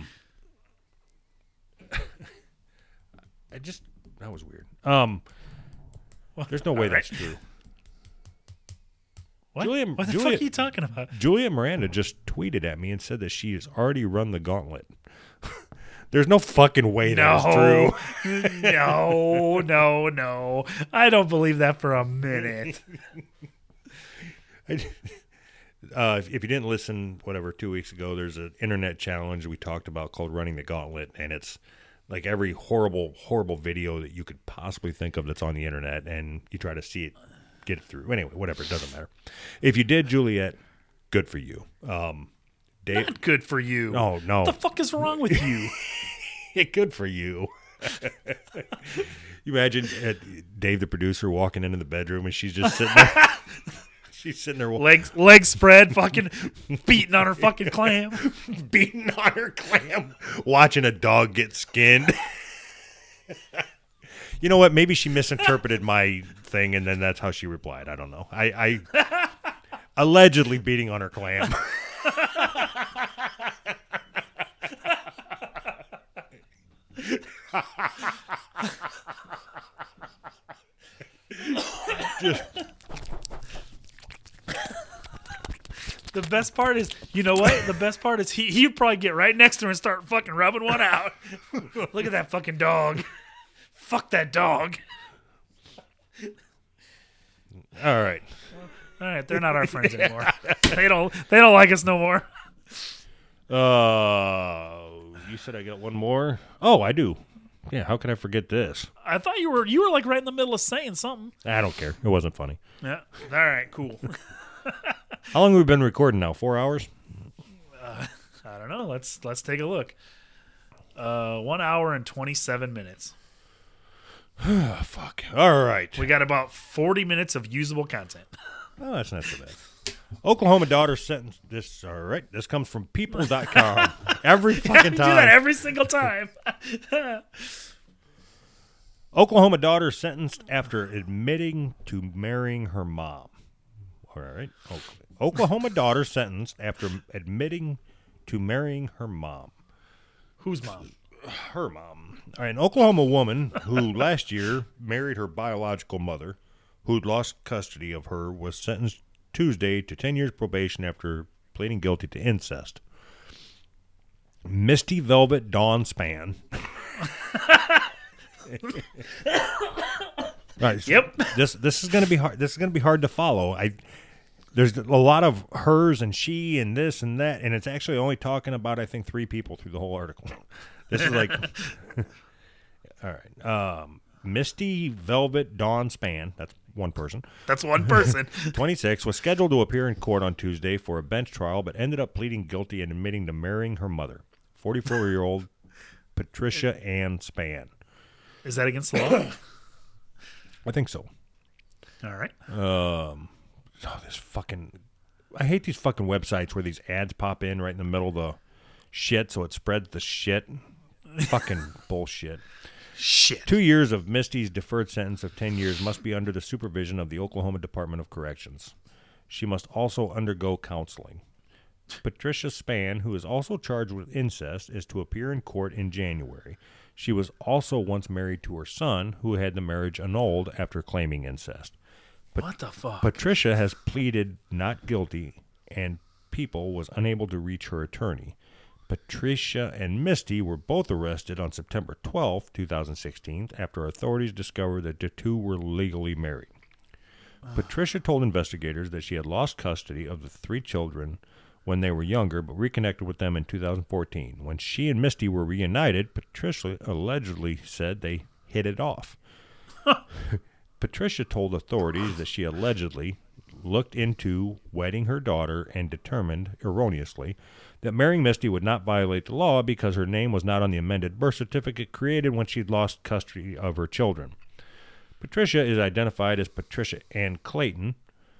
was weird. There's no way that's true. What? What the fuck are you talking about? Julia Miranda just tweeted at me and said that she has already run the gauntlet. There's no fucking way that's true. No. I don't believe that for a minute. If you didn't listen, 2 weeks ago, there's an internet challenge we talked about called Running the Gauntlet, and it's like every horrible, horrible video that you could possibly think of that's on the internet, and you try to see it, get it through. Anyway, whatever, it doesn't matter. If you did, Juliet, good for you. Dave, Not good for you. Oh, no. What the fuck is wrong with you? Good for you. You imagine Dave, the producer, walking into the bedroom and she's just sitting there. She's sitting there. Legs spread, fucking beating on her fucking clam. Beating on her clam. Watching a dog get skinned. You know what? Maybe she misinterpreted my thing and then that's how she replied. I don't know. I allegedly beating on her clam. The best part is, you know what? The best part is he'd probably get right next to her and start fucking rubbing one out. Look at that fucking dog. Fuck that dog. All right. They're not our friends anymore. They don't like us no more. You said I got one more? Oh, I do. Yeah, how could I forget this? I thought you were like right in the middle of saying something. I don't care. It wasn't funny. Yeah. All right. Cool. How long have we been recording now? 4 hours? I don't know. Let's take a look. 1 hour and 27 minutes. Oh, fuck. All right. We got about 40 minutes of usable content. Oh, that's not so bad. Oklahoma daughter sentenced. This, all right. This comes from people.com. Every fucking You time. do that every single time. Oklahoma daughter sentenced after admitting to marrying her mom. All right. Oklahoma daughter sentenced after admitting to marrying her mom. Whose mom? Her mom. All right, an Oklahoma woman who last year married her biological mother, who'd lost custody of her, was sentenced Tuesday to 10 years probation after pleading guilty to incest. Misty Velvet Dawn Span. Right, so Yep. This is going to be hard. This is going to be hard to follow. There's a lot of hers and she and this and that, and it's actually only talking about, I think, 3 people through the whole article. This is like, all right. Misty Velvet Dawn Span, that's one person, That's one person. 26, was scheduled to appear in court on Tuesday for a bench trial, but ended up pleading guilty and admitting to marrying her mother, 44-year-old Patricia Ann Span. Is that against the law? I think so. All right. This fucking, I hate these fucking websites where these ads pop in right in the middle of the shit, so it spreads the shit. Fucking bullshit. Shit. 2 years of Misty's deferred sentence of 10 years must be under the supervision of the Oklahoma Department of Corrections. She must also undergo counseling. Patricia Span, who is also charged with incest, is to appear in court in January. She was also once married to her son, who had the marriage annulled after claiming incest. What the fuck? Patricia has pleaded not guilty, and People was unable to reach her attorney. Patricia and Misty were both arrested on September 12, 2016, after authorities discovered that the two were legally married. Patricia told investigators that she had lost custody of the 3 children when they were younger, but reconnected with them in 2014. When she and Misty were reunited, Patricia allegedly said they hit it off. Patricia told authorities that she allegedly looked into wedding her daughter and determined, erroneously, that marrying Misty would not violate the law because her name was not on the amended birth certificate created when she'd lost custody of her children. Patricia is identified as Patricia Ann Clayton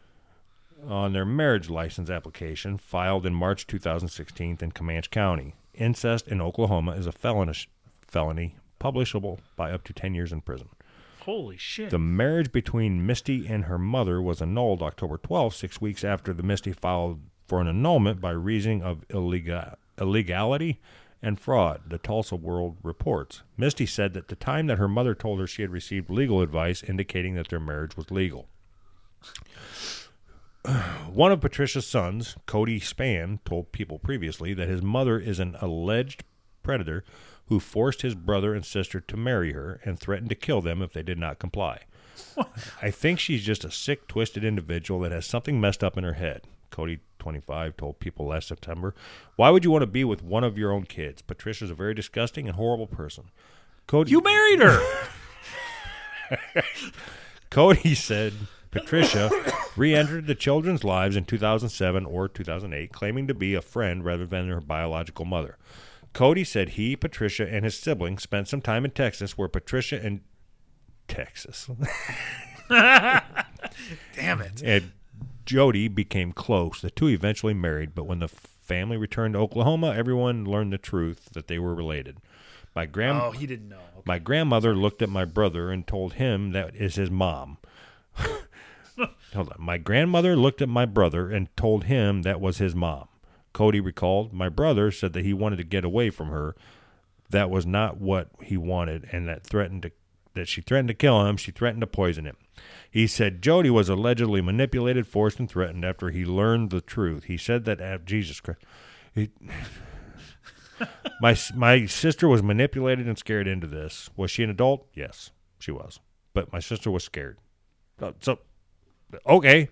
on their marriage license application filed in March 2016 in Comanche County. Incest in Oklahoma is a felony punishable by up to 10 years in prison. Holy shit. The marriage between Misty and her mother was annulled October 12, 6 weeks after the Misty filed for an annulment by reason of illegality and fraud, the Tulsa World reports. Misty said that the time that her mother told her she had received legal advice indicating that their marriage was legal. One of Patricia's sons, Cody Span, told People previously that his mother is an alleged predator who forced his brother and sister to marry her and threatened to kill them if they did not comply. I think she's just a sick, twisted individual that has something messed up in her head, Cody, 25, told People last September. Why would you want to be with one of your own kids? Patricia's a very disgusting and horrible person. Cody, You married her. Cody said Patricia re-entered the children's lives in 2007 or 2008, claiming to be a friend rather than her biological mother. Cody said he, Patricia, and his siblings spent some time in Texas where Patricia and Damn it. and Jody became close. The two eventually married, but when the family returned to Oklahoma, everyone learned the truth that they were related. Oh, he didn't know. Okay. My grandmother looked at my brother and told him that is his mom. Hold on. My grandmother looked at my brother and told him that was his mom. Cody recalled, my brother said that he wanted to get away from her. That was not what he wanted, and that she threatened to kill him. She threatened to poison him. He said Jody was allegedly manipulated, forced, and threatened after he learned the truth. He said that Jesus Christ. My sister was manipulated and scared into this. Was she an adult? Yes, she was. But my sister was scared. So, okay.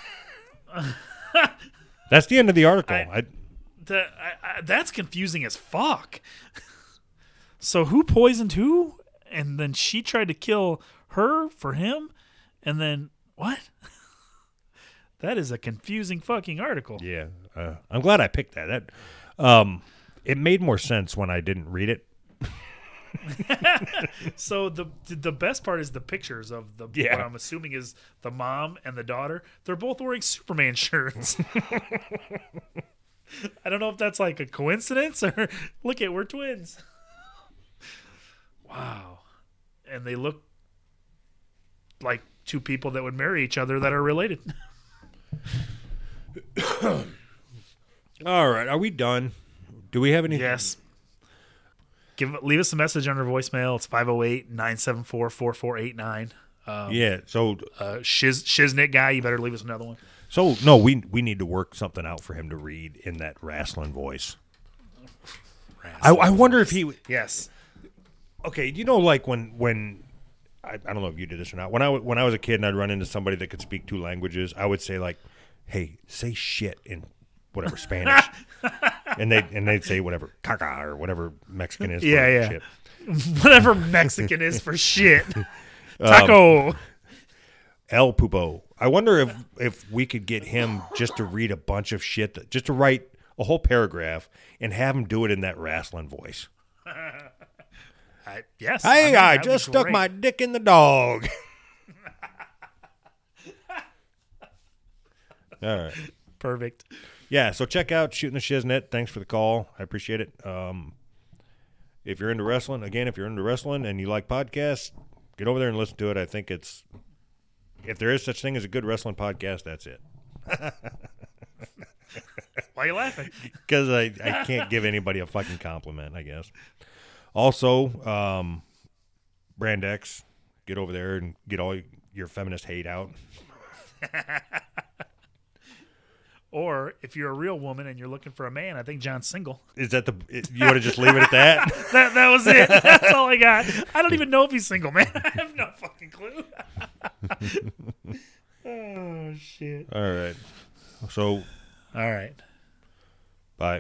That's the end of the article. That's confusing as fuck. So who poisoned who? and then she tried to kill her for him, and then what? That is a confusing fucking article. Yeah, I'm glad I picked that. That it made more sense when I didn't read it. So the best part is the pictures of the what I'm assuming is the mom and the daughter. They're both wearing Superman shirts. I don't know if that's like a coincidence or look at we're twins. Wow. And they look like two people that would marry each other that are related. All right, are we done? Do we have any? Yes. Leave us a message on our voicemail. It's 508-974-4489. Yeah. So Shiznit guy, you better leave us another one. So no, we need to work something out for him to read in that wrestling voice. I wonder if he. Yes. Okay, you know, like when I don't know if you did this or not. When I was a kid and I'd run into somebody that could speak 2 languages, I would say like, "Hey, say shit in whatever Spanish," and they'd say whatever caca or whatever Mexican is. Yeah. Shit. Whatever Mexican is for shit. Taco. El Pupo. I wonder if we could get him just to read a bunch of shit, just to write a whole paragraph and have him do it in that wrestling voice. Yes. Hey, I just stuck my dick in the dog. All right. Perfect. Yeah, so check out Shooting the Shiznit. Thanks for the call. I appreciate it. If you're into wrestling, and you like podcasts, get over there and listen to it. I think if there is such thing as a good wrestling podcast, that's it. Why are you laughing? Because I can't give anybody a fucking compliment, I guess. Also, Brand X, get over there and get all your feminist hate out. Or if you're a real woman and you're looking for a man, I think John's single. Is that you want to just leave it at that? That was it. That's all I got. I don't even know if he's single, man. I have no fucking clue. Oh, shit. All right. So. All right. Bye.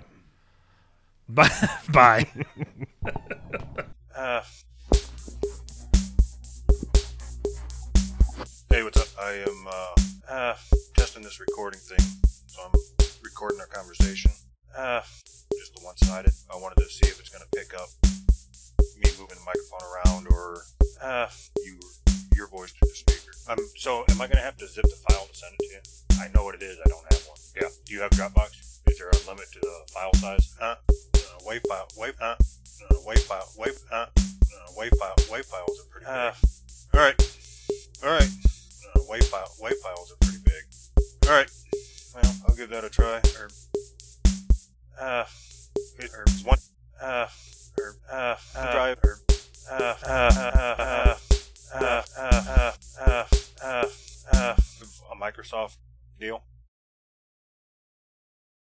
Bye. Hey, what's up? I am testing this recording thing. So I'm recording our conversation. Just the one-sided. I wanted to see if it's going to pick up me moving the microphone around or your voice through the speaker. So am I going to have to zip the file to send it to you? I know what it is. I don't have one. Yeah. Do you have Dropbox? Is there a limit to the file size? WAV files are pretty big. All right. WAV files are pretty big. All right. Well, I'll give that a try. A Microsoft deal.